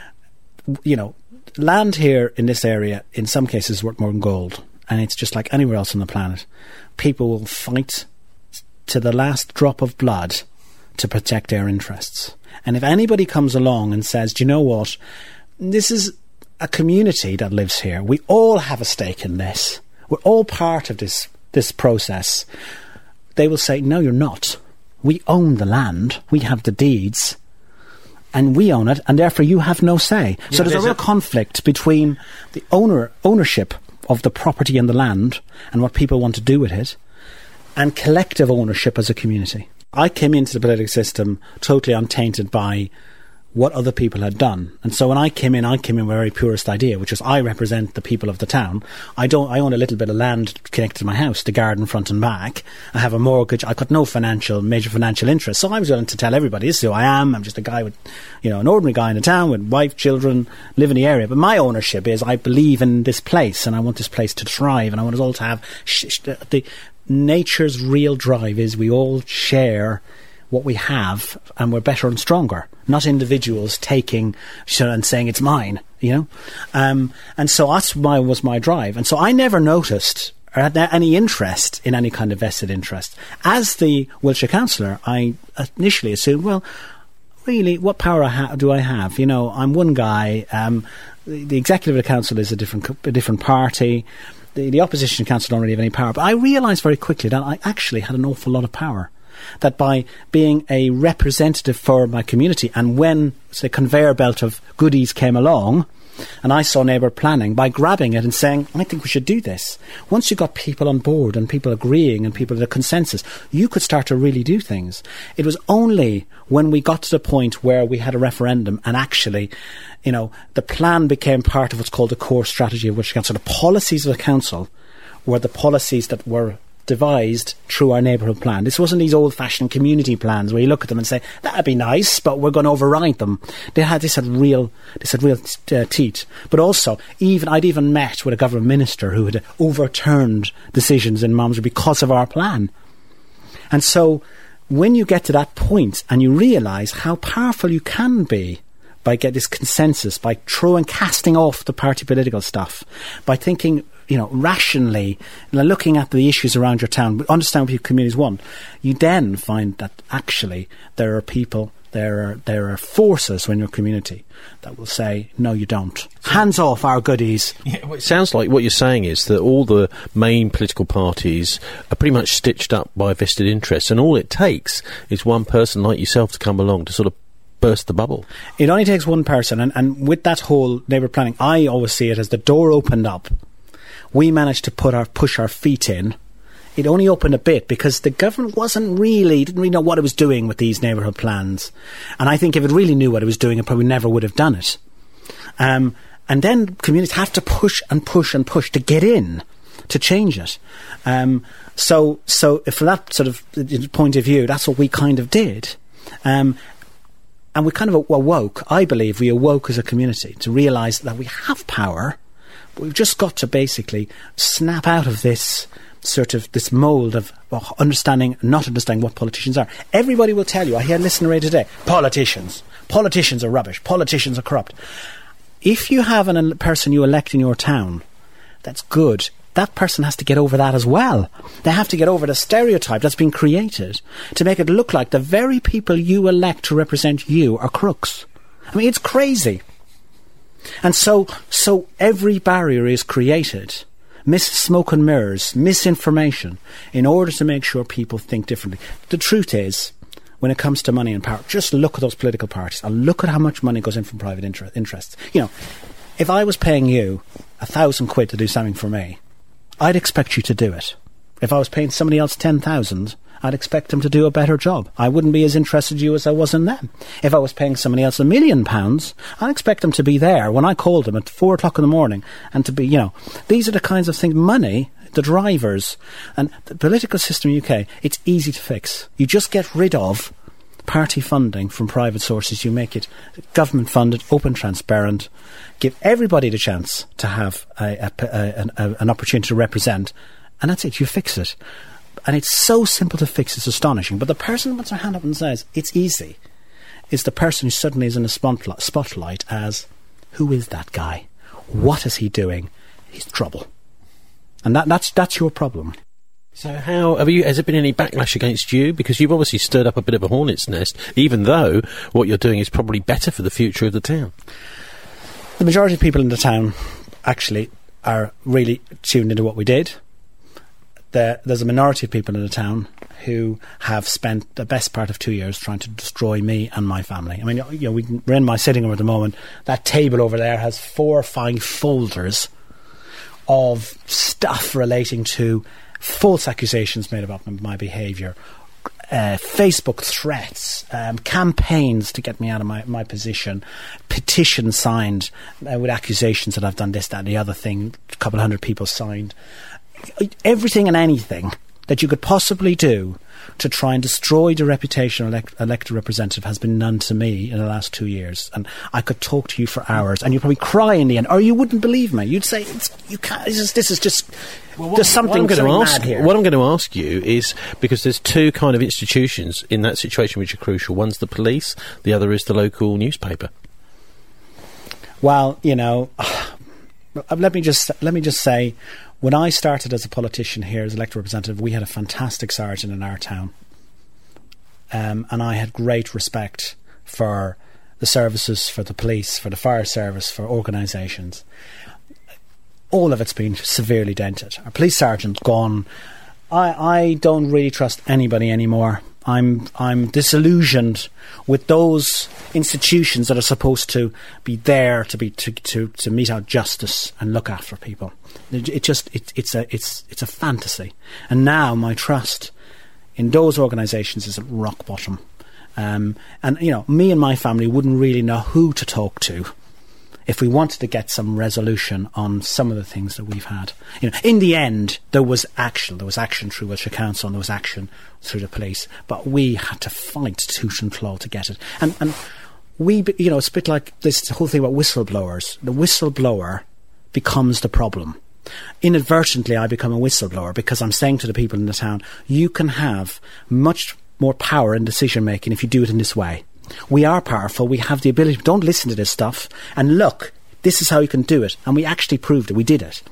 you know, land here in this area in some cases is worth more than gold, and it's just like anywhere else on the planet. People will fight to the last drop of blood to protect their interests. And if anybody comes along and says, do you know what, this is a community that lives here, we all have a stake in this, we're all part of this this process, they will say, no, you're not. We own the land, we have the deeds, and we own it, and therefore you have no say. Yeah, so there's, there's a real a conflict between the owner ownership of the property and the land and what people want to do with it, and collective ownership as a community. I came into the political system totally untainted by what other people had done. And so when I came in, I came in with a very purist idea, which is I represent the people of the town. I don't. I own a little bit of land connected to my house, the garden front and back. I have a mortgage. I've got no financial, major financial interest. So I was willing to tell everybody, this is who I am. I'm just a guy with, you know, an ordinary guy in the town with wife, children, live in the area. But my ownership is I believe in this place, and I want this place to thrive, and I want us all to have sh- sh- the nature's real drive is we all share what we have, and we're better and stronger, not individuals taking and saying it's mine, you know. Um, and so that's my was my drive. And so I never noticed or had any interest in any kind of vested interest. As the Wiltshire councillor, I initially assumed, well, really, what power I ha- do I have? You know, I'm one guy. Um, the, the executive of the council is a different a different party. The, the opposition council don't really have any power. But I realised very quickly that I actually had an awful lot of power. That by being a representative for my community, and when the conveyor belt of goodies came along, And I saw neighbour planning by grabbing it and saying, I think we should do this. Once you got people on board and people agreeing and people at a consensus, you could start to really do things. It was only when we got to the point where we had a referendum and actually, you know, the plan became part of what's called the core strategy of which council. The policies of the council were the policies that were devised through our neighbourhood plan. This wasn't these old-fashioned community plans where you look at them and say, that'd be nice, but we're going to override them. They had this had real, this had real uh, teeth. But also, even I'd even met with a government minister who had overturned decisions in Malmesbury because of our plan. And so, when you get to that point and you realise how powerful you can be by getting this consensus, by throwing, casting off the party political stuff, by thinking, you know, rationally, looking at the issues around your town, understand what your communities want, you then find that actually there are people, there are there are forces in your community that will say, no, you don't. Hands off our goodies. Yeah, well, it sounds like what you're saying is that all the main political parties are pretty much stitched up by vested interests, and all it takes is one person like yourself to come along to sort of burst the bubble. It only takes one person, and, and with that whole neighbour planning, I always see it as the door opened up. We managed to put our push our feet in. It only opened a bit because the government wasn't really, didn't really know what it was doing with these neighbourhood plans. And I think if it really knew what it was doing, it probably never would have done it. Um, and then communities have to push and push and push to get in, to change it. Um, so, so from that sort of point of view, that's what we kind of did. Um, and we kind of awoke, I believe we awoke as a community to realise that we have power. We've just got to basically snap out of this sort of this mould of well, understanding, not understanding what politicians are. Everybody will tell you, I hear listener radio today, politicians. Politicians are rubbish. Politicians are corrupt. If you have an, a person you elect in your town, that's good. That person has to get over that as well. They have to get over the stereotype that's been created to make it look like the very people you elect to represent you are crooks. I mean, it's crazy. And so, so every barrier is created, mis- smoke and mirrors, misinformation, in order to make sure people think differently. The truth is, when it comes to money and power, just look at those political parties and look at how much money goes in from private inter- interests. You know, if I was paying you a thousand quid to do something for me, I'd expect you to do it. If I was paying somebody else ten thousand, I'd expect them to do a better job. I wouldn't be as interested in you as I was in them. If I was paying somebody else a million pounds, I'd expect them to be there when I called them at four o'clock in the morning and to be, you know, these are the kinds of things, money, the drivers, and the political system in the U K, it's easy to fix. You just get rid of party funding from private sources. You make it government funded, open, transparent, give everybody the chance to have a, a, a, a, an opportunity to represent, and that's it, you fix it. And it's so simple to fix, it's astonishing. But the person who puts their hand up and says, it's easy, is the person who suddenly is in the spotlight, spotlight as, who is that guy? What is he doing? He's trouble. And that, that's that's your problem. So how, have you, has there been any backlash against you? Because you've obviously stirred up a bit of a hornet's nest, even though what you're doing is probably better for the future of the town. The majority of people in the town actually are really tuned into what we did. There, there's a minority of people in the town who have spent the best part of two years trying to destroy me and my family. I mean, you know, we, we're in my sitting room at the moment. That table over there has four or five folders of stuff relating to false accusations made about my behaviour, uh, Facebook threats, um, campaigns to get me out of my, my position, petitions signed uh, with accusations that I've done this, that and the other thing, a couple of hundred people signed. Everything and anything that you could possibly do to try and destroy the reputation of elect- elected representative has been done to me in the last two years. And I could talk to you for hours and you'd probably cry in the end, or you wouldn't believe me. You'd say, it's, you can't, this is, this is just, well, what, there's something, what I'm something ask, mad here. What I'm going to ask you is, because there's two kind of institutions in that situation which are crucial. One's the police, the other is the local newspaper. Well, you know, let me just let me just say, when I started as a politician here, as elected representative, we had a fantastic sergeant in our town. Um, and I had great respect for the services, for the police, for the fire service, for organisations. All of it's been severely dented. Our police sergeant's gone. I, I don't really trust anybody anymore. I'm I'm disillusioned with those institutions that are supposed to be there to be to to, to mete out justice and look after people. It, it just it, it's a it's it's a fantasy, and now my trust in those organisations is at rock bottom. Um, and you know, me and my family wouldn't really know who to talk to if we wanted to get some resolution on some of the things that we've had. You know, in the end, there was action. There was action through Wiltshire Council and there was action through the police. But we had to fight tooth and claw to get it. And, and we, you know, it's a bit like this whole thing about whistleblowers. The whistleblower becomes the problem. Inadvertently, I become a whistleblower because I'm saying to the people in the town, you can have much more power in decision-making if you do it in this way. We are powerful, we have the ability, don't listen to this stuff, and look, this is how you can do it. And we actually proved it, we did it.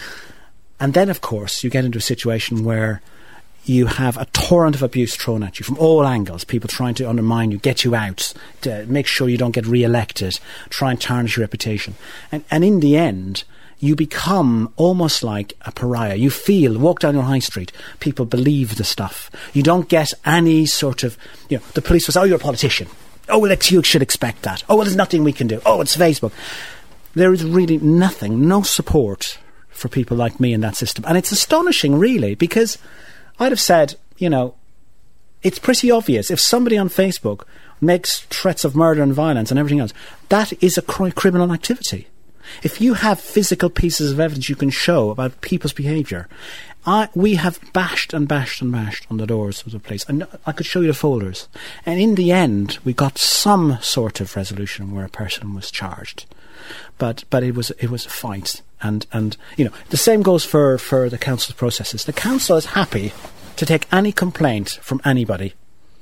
And then, of course, you get into a situation where you have a torrent of abuse thrown at you from all angles, people trying to undermine you, get you out, to make sure you don't get re-elected, try and tarnish your reputation. And, and in the end, you become almost like a pariah. You feel, walk down your high street, people believe the stuff. You don't get any sort of, you know, the police will say, oh, you're a politician. Oh, well, you should expect that. Oh, well, there's nothing we can do. Oh, it's Facebook. There is really nothing, no support for people like me in that system. And it's astonishing, really, because I'd have said, you know, it's pretty obvious. If somebody on Facebook makes threats of murder and violence and everything else, that is a cr- criminal activity. If you have physical pieces of evidence you can show about people's behaviour, I, we have bashed and bashed and bashed on the doors of the police. And I could show you the folders. And in the end, we got some sort of resolution where a person was charged. But but it was it was a fight. And, and you know, the same goes for, for the council's processes. The council is happy to take any complaint from anybody.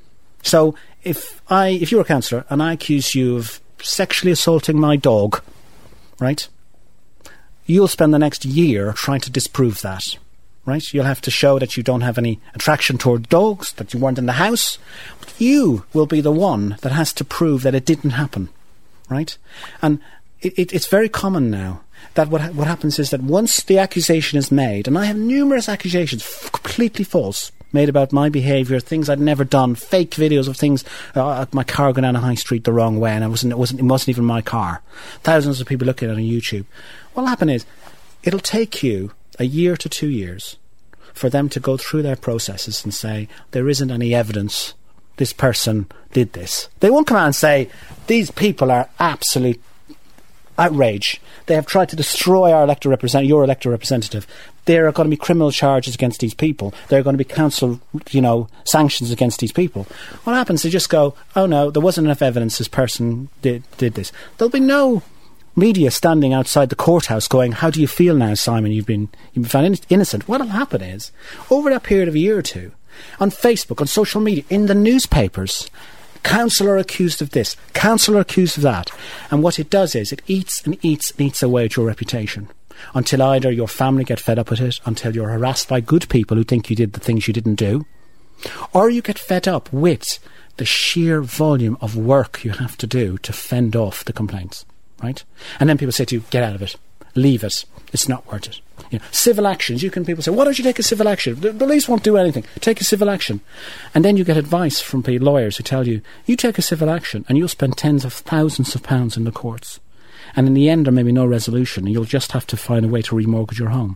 So if I if you're a councillor and I accuse you of sexually assaulting my dog, right, you'll spend the next year trying to disprove that, right? You'll have to show that you don't have any attraction toward dogs, that you weren't in the house. But you will be the one that has to prove that it didn't happen, right? And it, it, it's very common now that what ha- what happens is that once the accusation is made, and I have numerous accusations, f- completely false, made about my behaviour, things I'd never done, fake videos of things, uh, my car going down a high street the wrong way, and I wasn't, it wasn't, it wasn't even my car. Thousands of people looking at it on YouTube. What'll happen is, it'll take you a year to two years for them to go through their processes and say, there isn't any evidence this person did this. They won't come out and say, these people are absolute outrage. They have tried to destroy our elected represent- your elected representative. There are going to be criminal charges against these people. There are going to be council, you know, sanctions against these people. What happens? They just go, oh no, there wasn't enough evidence this person did, did this. There'll be no media standing outside the courthouse going, how do you feel now, Simon? You've been, you've been found in- innocent. What'll happen is, over that period of a year or two, on Facebook, on social media, in the newspapers, councillor accused of this, councillor accused of that. And what it does is it eats and eats and eats away at your reputation until either your family get fed up with it, until you're harassed by good people who think you did the things you didn't do, or you get fed up with the sheer volume of work you have to do to fend off the complaints, right? And then people say to you, get out of it, leave it, it's not worth it. You know, civil actions, you can people say, why don't you take a civil action? The police won't do anything. Take a civil action. And then you get advice from the lawyers who tell you, you take a civil action and you'll spend tens of thousands of pounds in the courts. And in the end, there may be no resolution and you'll just have to find a way to remortgage your home.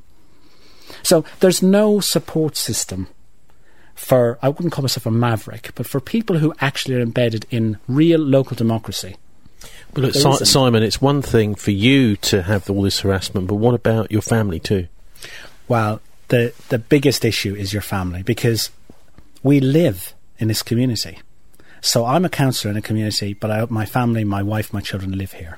So there's no support system for, I wouldn't call myself a maverick, but for people who actually are embedded in real local democracy. Well, look, si- Simon, it's one thing for you to have all this harassment, but what about your family too? Well, the the biggest issue is your family, because we live in this community. So I'm a councillor in a community, but I, my family, my wife, my children live here.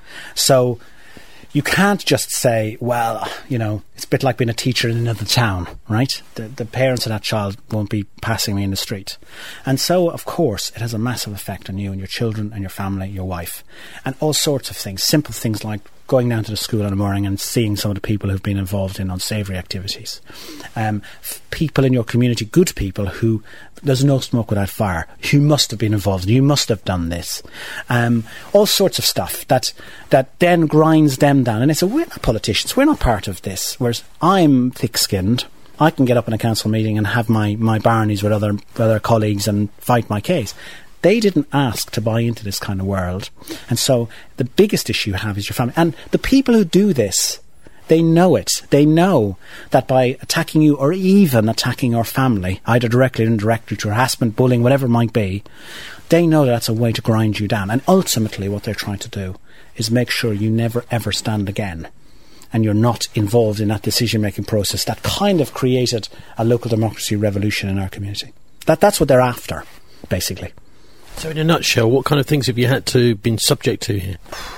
So you can't just say, well, you know, it's a bit like being a teacher in another town, right? The, the parents of that child won't be passing me in the street. And so, of course, it has a massive effect on you and your children and your family, your wife, and all sorts of things, simple things like going down to the school in the morning and seeing some of the people who've been involved in unsavoury activities. Um, f- people in your community, good people who, there's no smoke without fire. You must have been involved. You must have done this. Um, all sorts of stuff that that then grinds them down. And they say, we're not politicians. We're not part of this. Whereas I'm thick-skinned. I can get up in a council meeting and have my, my barneys with other, other colleagues and fight my case. They didn't ask to buy into this kind of world. And so the biggest issue you have is your family. And the people who do this, they know it. They know that by attacking you or even attacking your family, either directly or indirectly, through harassment, bullying, whatever it might be, they know that that's a way to grind you down. And ultimately what they're trying to do is make sure you never ever stand again. And you're not involved in that decision-making process that kind of created a local democracy revolution in our community. That That's what they're after, basically. So in a nutshell, what kind of things have you had to been subject to here?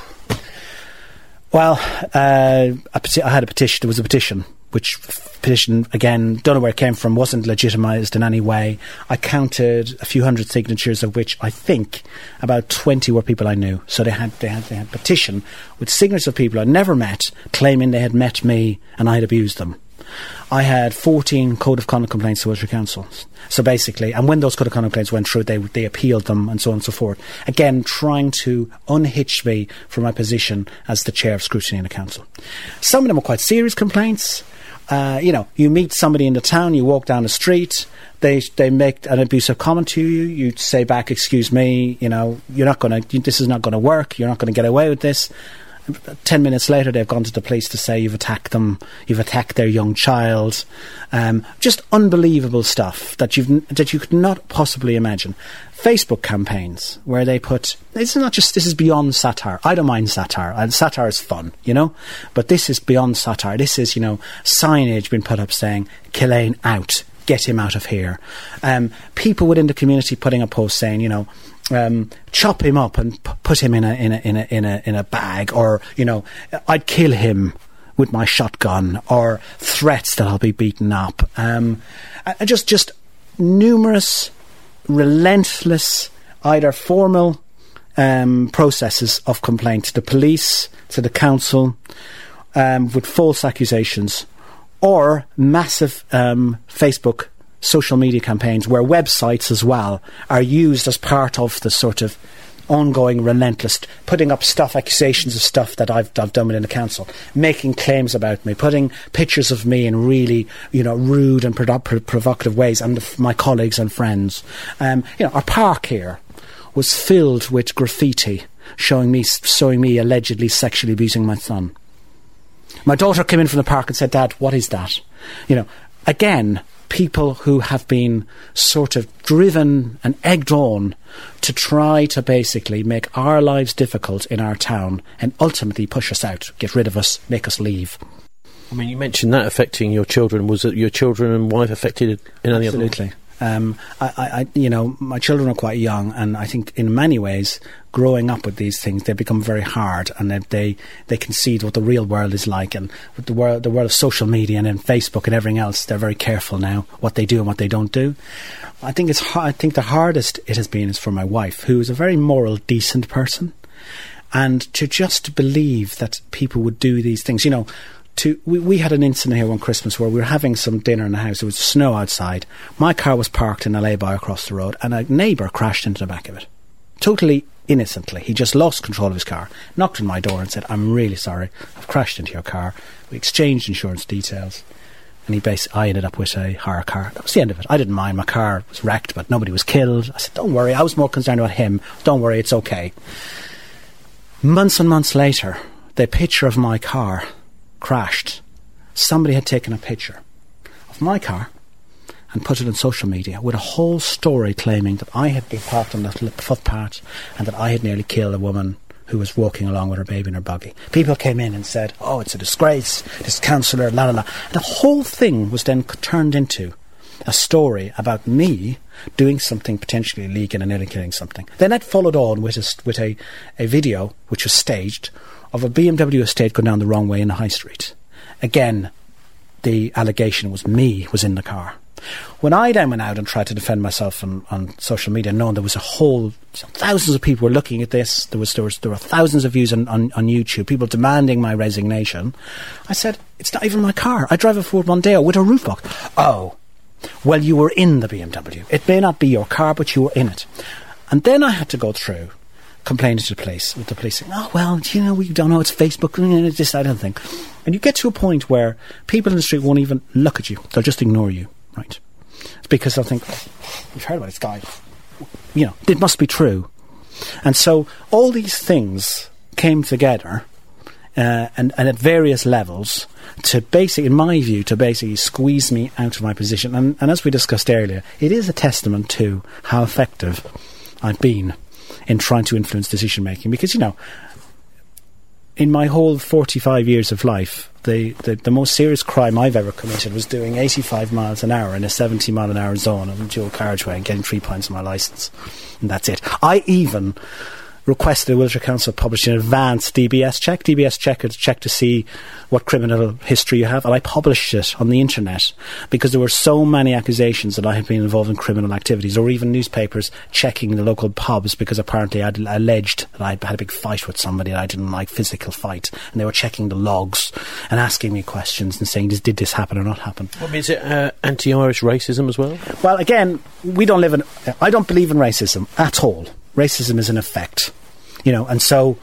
Well, uh, a peti- I had a petition. There was a petition, which f- petition, again, don't know where it came from, wasn't legitimised in any way. I counted a few hundred signatures, of which I think about twenty were people I knew. So they had they had they had a petition with signatures of people I'd never met, claiming they had met me and I had abused them. I had fourteen code of conduct complaints to Ulster Council. So basically, and when those code of conduct complaints went through, they they appealed them and so on and so forth. Again, trying to unhitch me from my position as the chair of scrutiny in the council. Some of them were quite serious complaints. Uh, you know, you meet somebody in the town, you walk down the street, they they make an abusive comment to you, you say back, excuse me, you know, you're not going to, this is not going to work, you're not going to get away with this. Ten minutes later, they've gone to the police to say you've attacked them, you've attacked their young child. Um, just unbelievable stuff that you've that you could not possibly imagine. Facebook campaigns where they put, this is not just, this is beyond satire. I don't mind satire, and satire is fun, you know, but this is beyond satire. This is, you know, signage being put up saying, Killane out, get him out of here. Um, people within the community putting a post saying, you know, Um, chop him up and p- put him in a in a in a in a in a bag, or you know, I'd kill him with my shotgun, or threats that I'll be beaten up. Um, I, just just numerous, relentless, either formal um, processes of complaint to the police, to the council, um, with false accusations, or massive um, Facebook social media campaigns where websites as well are used as part of the sort of ongoing relentless putting up stuff, accusations of stuff that I've, I've done within the council, making claims about me, putting pictures of me in really, you know, rude and pro- pro- provocative ways, and the, my colleagues and friends. Um, you know, our park here was filled with graffiti showing me, showing me allegedly sexually abusing my son. My daughter came in from the park and said, Dad, what is that? You know, again, people who have been sort of driven and egged on to try to basically make our lives difficult in our town and ultimately push us out, get rid of us, make us leave. I mean, you mentioned that affecting your children. Was it your children and wife affected in any other way? Absolutely. Um, I, I, you know, my children are quite young, and I think in many ways, growing up with these things, they become very hard, and they they, they can see what the real world is like, and with the world, the world of social media and then Facebook and everything else, they're very careful now what they do and what they don't do. I think it's I think the hardest it has been is for my wife, who is a very moral, decent person, and to just believe that people would do these things, you know. To, we, we had an incident here one Christmas where we were having some dinner in the house. It was snow outside. My car was parked in a lay-by across the road, and a neighbour crashed into the back of it. Totally innocently. He just lost control of his car, knocked on my door and said, I'm really sorry, I've crashed into your car. We exchanged insurance details, and he basically, I ended up with a hire car. That was the end of it. I didn't mind. My car was wrecked, but nobody was killed. I said, don't worry. I was more concerned about him. Don't worry, it's okay. Months and months later, the picture of my car crashed. Somebody had taken a picture of my car and put it on social media with a whole story claiming that I had been parked on the footpath and that I had nearly killed a woman who was walking along with her baby in her buggy. People came in and said, oh, it's a disgrace, this councillor, la la la. The whole thing was then turned into a story about me doing something potentially illegal and nearly killing something. Then that followed on with a, with a, a video which was staged of a B M W estate going down the wrong way in the high street. Again, the allegation was me was in the car. When I then went out and tried to defend myself on, on social media, knowing there was a whole thousands of people were looking at this, there was there was there were thousands of views on, on, on YouTube, people demanding my resignation, I said, it's not even my car. I drive a Ford Mondeo with a roof box. Oh, well, you were in the B M W. It may not be your car, but you were in it. And then I had to go through complaining to the police, with the police saying, oh, well, you know, we don't know, it's Facebook, this, that, and thing. And you get to a point where people in the street won't even look at you. They'll just ignore you, right? It's because they'll think, oh, we've heard about this guy. You know, it must be true. And so all these things came together uh, and, and at various levels to basically, in my view, to basically squeeze me out of my position. And, and as we discussed earlier, it is a testament to how effective I've been in trying to influence decision making. Because, you know, in my whole forty-five years of life, the, the, the most serious crime I've ever committed was doing eighty-five miles an hour in a seventy mile an hour zone on a dual carriageway and getting three points on my licence. And that's it. I even requested the Wiltshire Council publish an advanced D B S check. D B S check is a check to see what criminal history you have, and I published it on the internet because there were so many accusations that I had been involved in criminal activities, or even newspapers checking the local pubs because apparently I'd alleged that I had a big fight with somebody and I didn't like physical fight, and they were checking the logs and asking me questions and saying, did this happen or not happen? Well, is it uh, anti-Irish racism as well? Well, again, we don't live in... I don't believe in racism at all. Racism is an effect, you know, and so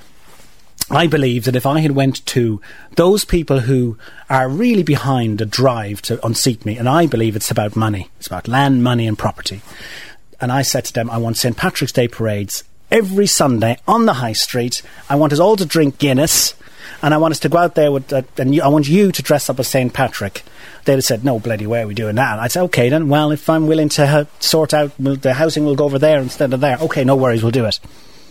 I believe that if I had went to those people who are really behind the drive to unseat me, and I believe it's about money, it's about land, money and property, and I said to them, I want Saint Patrick's Day parades every Sunday on the high street, I want us all to drink Guinness, and I want us to go out there with, uh, and you, I want you to dress up as Saint Patrick. They'd have said, no, bloody way are we doing that? I'd say, OK then, well, if I'm willing to uh, sort out, well, the housing will go over there instead of there. OK, no worries, we'll do it.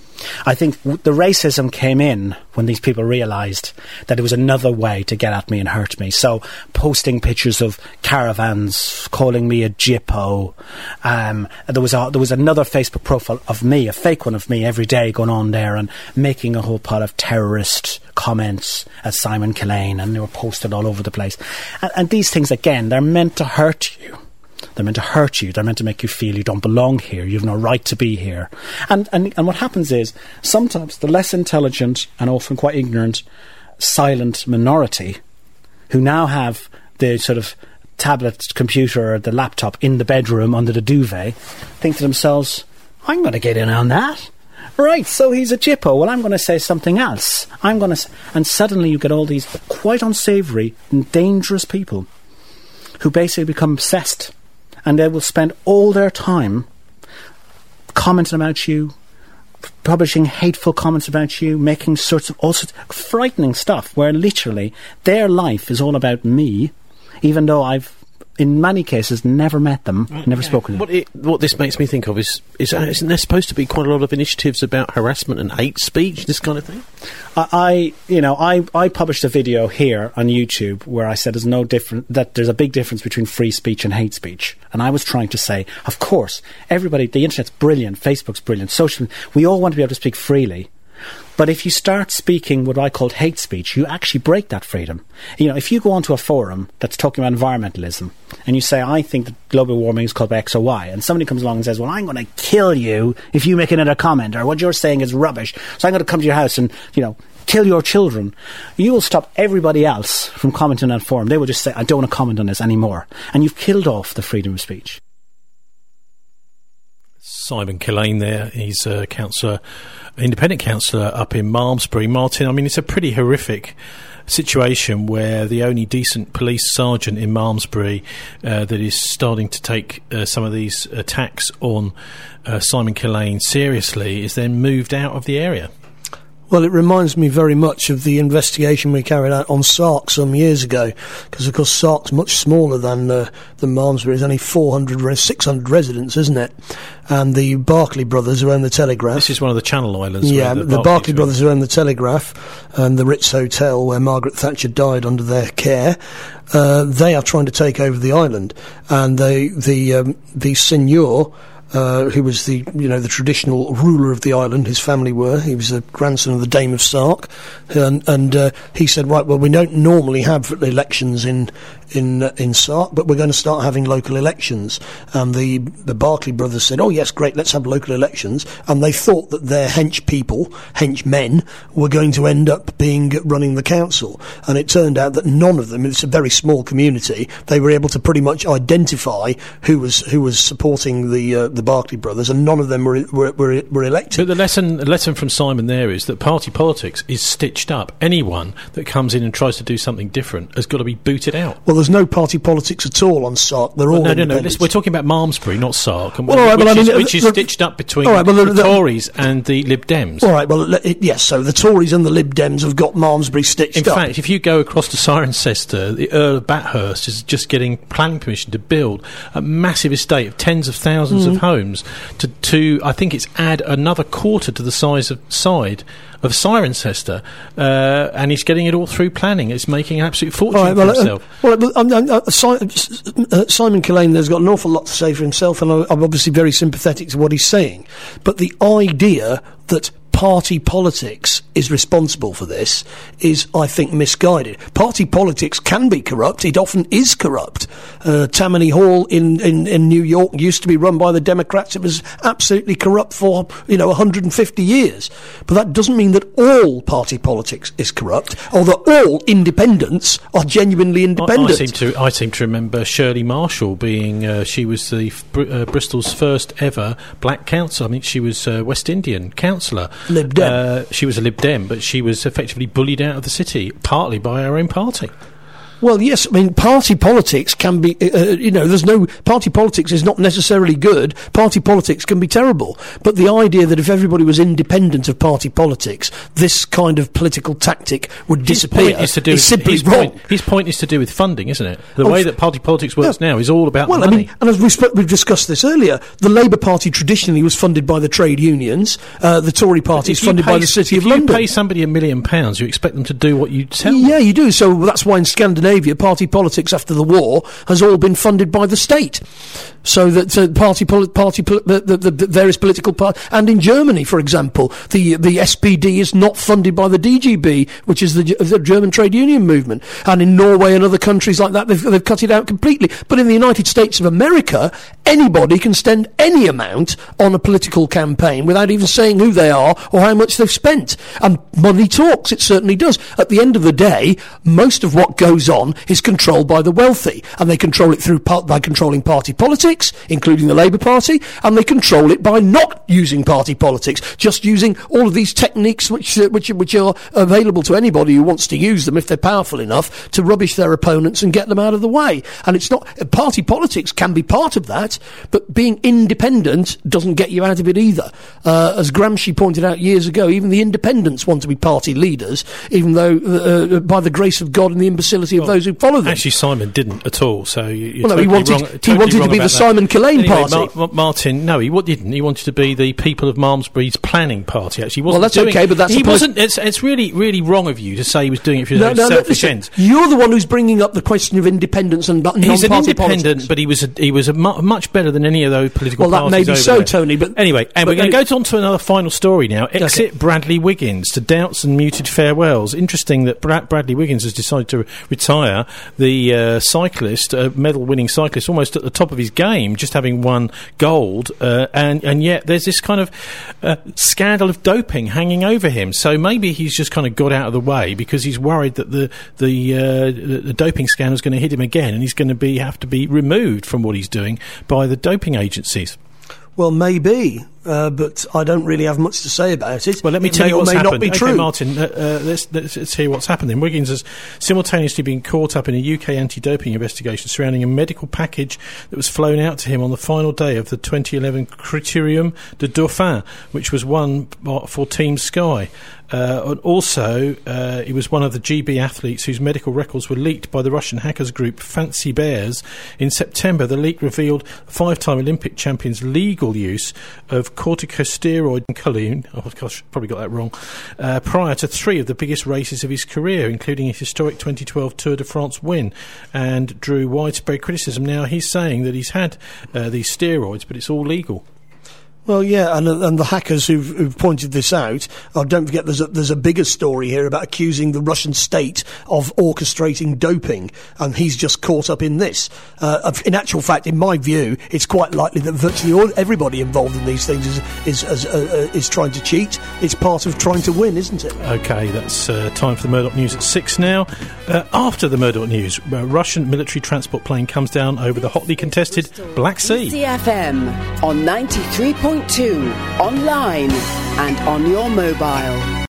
I think w- the racism came in when these people realised that it was another way to get at me and hurt me. So posting pictures of caravans, calling me a jippo. Um, there was a, there was another Facebook profile of me, a fake one of me every day going on there and making a whole pile of terrorist comments as Simon Killane, and they were posted all over the place. And, and these things, again, they're meant to hurt you. They're meant to hurt you. They're meant to make you feel you don't belong here. You have no right to be here. And, and, and what happens is, sometimes the less intelligent and often quite ignorant, silent minority who now have the sort of tablet computer or the laptop in the bedroom under the duvet think to themselves, I'm going to get in on that. Right, so he's a jippo. Well, I'm going to say something else. I'm going to... S-. And suddenly you get all these quite unsavoury and dangerous people who basically become obsessed. And they will spend all their time commenting about you, publishing hateful comments about you, making sorts of all sorts of frightening stuff where literally their life is all about me, even though I've, in many cases, never met them, right, never yeah. spoken to them. What, it, what this makes me think of is, is uh, isn't there supposed to be quite a lot of initiatives about harassment and hate speech, this kind of thing? I, I you know, I, I published a video here on YouTube where I said there's no different, that there's a big difference between free speech and hate speech. And I was trying to say, of course, everybody, the internet's brilliant, Facebook's brilliant, social, we all want to be able to speak freely. But if you start speaking what I called hate speech, you actually break that freedom. You know, if you go onto a forum that's talking about environmentalism, and you say, I think that global warming is caused by X or Y, and somebody comes along and says, well, I'm going to kill you if you make another comment, or what you're saying is rubbish, so I'm going to come to your house and, you know, kill your children, you will stop everybody else from commenting on that forum. They will just say, I don't want to comment on this anymore. And you've killed off the freedom of speech. Simon Killane there, he's a councillor, independent councillor up in Malmesbury. Martin, I mean, it's a pretty horrific situation where the only decent police sergeant in Malmesbury uh, that is starting to take uh, some of these attacks on uh, Simon Killane seriously is then moved out of the area. Well, it reminds me very much of the investigation we carried out on Sark some years ago, because of course Sark's much smaller than uh, than Malmesbury. It's only four hundred, six hundred residents, isn't it? And the Barclay brothers who own the Telegraph. This is one of the Channel Islands. Yeah, the, the Barclay, Barclay brothers who own the Telegraph and the Ritz Hotel where Margaret Thatcher died under their care. Uh, they are trying to take over the island, and they, the um, the Seigneur, Uh, who was the, you know, the traditional ruler of the island, his family were. He was a grandson of the Dame of Sark, and, and uh, he said, right, well, we don't normally have elections in in uh, in Sark, but we're going to start having local elections. And the the Barclay brothers said, oh yes, great, let's have local elections. And they thought that their hench people, hench men, were going to end up being running the council. And it turned out that none of them. It's a very small community. They were able to pretty much identify who was who was supporting the uh, the the Barclay brothers, and none of them were were, were, were elected. But the lesson, the lesson from Simon there is that party politics is stitched up. Anyone that comes in and tries to do something different has got to be booted out. Well, there's no party politics at all on S A R C. They're well, all no, no, no. independents. We're talking about Malmesbury, not S A R C, and well, all right, which, well, I mean, is, which is the, stitched up between all right, well, the, the, the Tories and the Lib Dems. All right, well, it, yes, so the Tories and the Lib Dems have got Malmesbury stitched In up. fact, if you go across to Cirencester, the Earl of Bathurst is just getting planning permission to build a massive estate of tens of thousands Mm. of homes to, to, I think it's add another quarter to the size of side of Cirencester, uh, and he's getting it all through planning. It's making an absolute fortune All right, for well, himself. Uh, well, um, um, uh, Si- uh, Simon Culhane there's got an awful lot to say for himself, and I- I'm obviously very sympathetic to what he's saying. But the idea that party politics is responsible for this is, I think, misguided. Party politics can be corrupt. It often is corrupt. Uh, Tammany Hall in, in, in New York used to be run by the Democrats. It was absolutely corrupt for, you know, one hundred fifty years. But that doesn't mean that all party politics is corrupt, or that all independents are genuinely independent. I, I seem to I seem to remember Shirley Marshall being uh, she was the Br- uh, Bristol's first ever black councillor. I mean, she was uh, West Indian councillor. Lib Dem. Uh, she was a Lib Dem, but she was effectively bullied out of the city, partly by our own party. Well, yes, I mean, party politics can be, uh, you know, there's no, party politics is not necessarily good. Party politics can be terrible. But the idea that if everybody was independent of party politics, this kind of political tactic would disappear His point is, to do is with, simply his wrong. Point, his point is to do with funding, isn't it? The Oh, way f- that party politics works yeah. now is all about Well, money. I mean, and as we sp- we've discussed this earlier, the Labour Party traditionally was funded by the trade unions. Uh, the Tory Party is If you funded pay by the s- City if of you London. pay somebody a million pounds, you expect them to do what you tell them. Yeah, you do. So that's why in Scandinavia, party politics after the war has all been funded by the state. So that uh, party, poli- party, poli- the, the, the various political parties, and in Germany, for example, the the S P D is not funded by the D G B, which is the, the German trade union movement. And in Norway and other countries like that, they've, they've cut it out completely. But in the United States of America, anybody can spend any amount on a political campaign without even saying who they are or how much they've spent. And money talks. It certainly does. At the end of the day, most of what goes on is controlled by the wealthy, and they control it through par- by controlling party politics, including the Labour Party, and they control it by not using party politics, just using all of these techniques which uh, which which are available to anybody who wants to use them if they're powerful enough to rubbish their opponents and get them out of the way. And it's not uh, party politics can be part of that, but being independent doesn't get you out of it either. Uh, as Gramsci pointed out years ago, even the independents want to be party leaders, even though uh, uh, by the grace of God and the imbecility of Well, those who follow them. Actually, Simon didn't at all. So you, you're Well, no, he totally wanted- wrong, he totally wanted to wrong be the about that. Simon Culhane Anyway, party. Mar- Martin, no, he what didn't. He wanted to be the people of Malmesbury's planning party. Actually, he wasn't Well, that's doing, okay, but that's he supposed- wasn't. It's, it's really, really wrong of you to say he was doing it for his No, own no, no, selfish listen, ends. you're the one who's bringing up the question of independence and bu- He's an non-party independent, politics. but he was a, he was a mu- much better than any of those political Well, that parties. may be over so, there. Tony, but- anyway, and but we're going to any- go on to another final story now. Exit Bradley Wiggins to doubts and muted farewells. Interesting that Brad- Bradley Wiggins has decided to retire. The uh, cyclist, uh, medal-winning cyclist, almost at the top of his game, just having won gold, uh, and and yet there's this kind of uh, scandal of doping hanging over him. So maybe he's just kind of got out of the way because he's worried that the the, uh, the, the doping scandal is going to hit him again, and he's going to be have to be removed from what he's doing by the doping agencies. Well, maybe, uh, but I don't really have much to say about it. Well, let me it tell may you or what's may happened. not be okay, true. Martin, uh, uh, let's, let's, let's hear what's happened then. Wiggins has simultaneously been caught up in a U K anti-doping investigation surrounding a medical package that was flown out to him on the final day of the twenty eleven Critérium de Dauphin, which was won for Team Sky. Uh, and also, uh, he was one of the G B athletes whose medical records were leaked by the Russian hackers group Fancy Bears. In September, the leak revealed five-time Olympic champion's legal use of corticosteroid and choline, oh gosh, probably got that wrong, uh, prior to three of the biggest races of his career, including his historic twenty twelve Tour de France win, and drew widespread criticism. Now, he's saying that he's had uh, these steroids, but it's all legal. Well, yeah, and and the hackers who've, who've pointed this out, oh, don't forget there's a, there's a bigger story here about accusing the Russian state of orchestrating doping, and he's just caught up in this. Uh, of, in actual fact, in my view, it's quite likely that virtually all, everybody involved in these things is is, is, uh, uh, is trying to cheat. It's part of trying to win, isn't it? OK, that's uh, time for the Murdoch News at six now. Uh, after the Murdoch News, a Russian military transport plane comes down over the hotly contested Black Sea. C F M on ninety-three point two, online and on your mobile.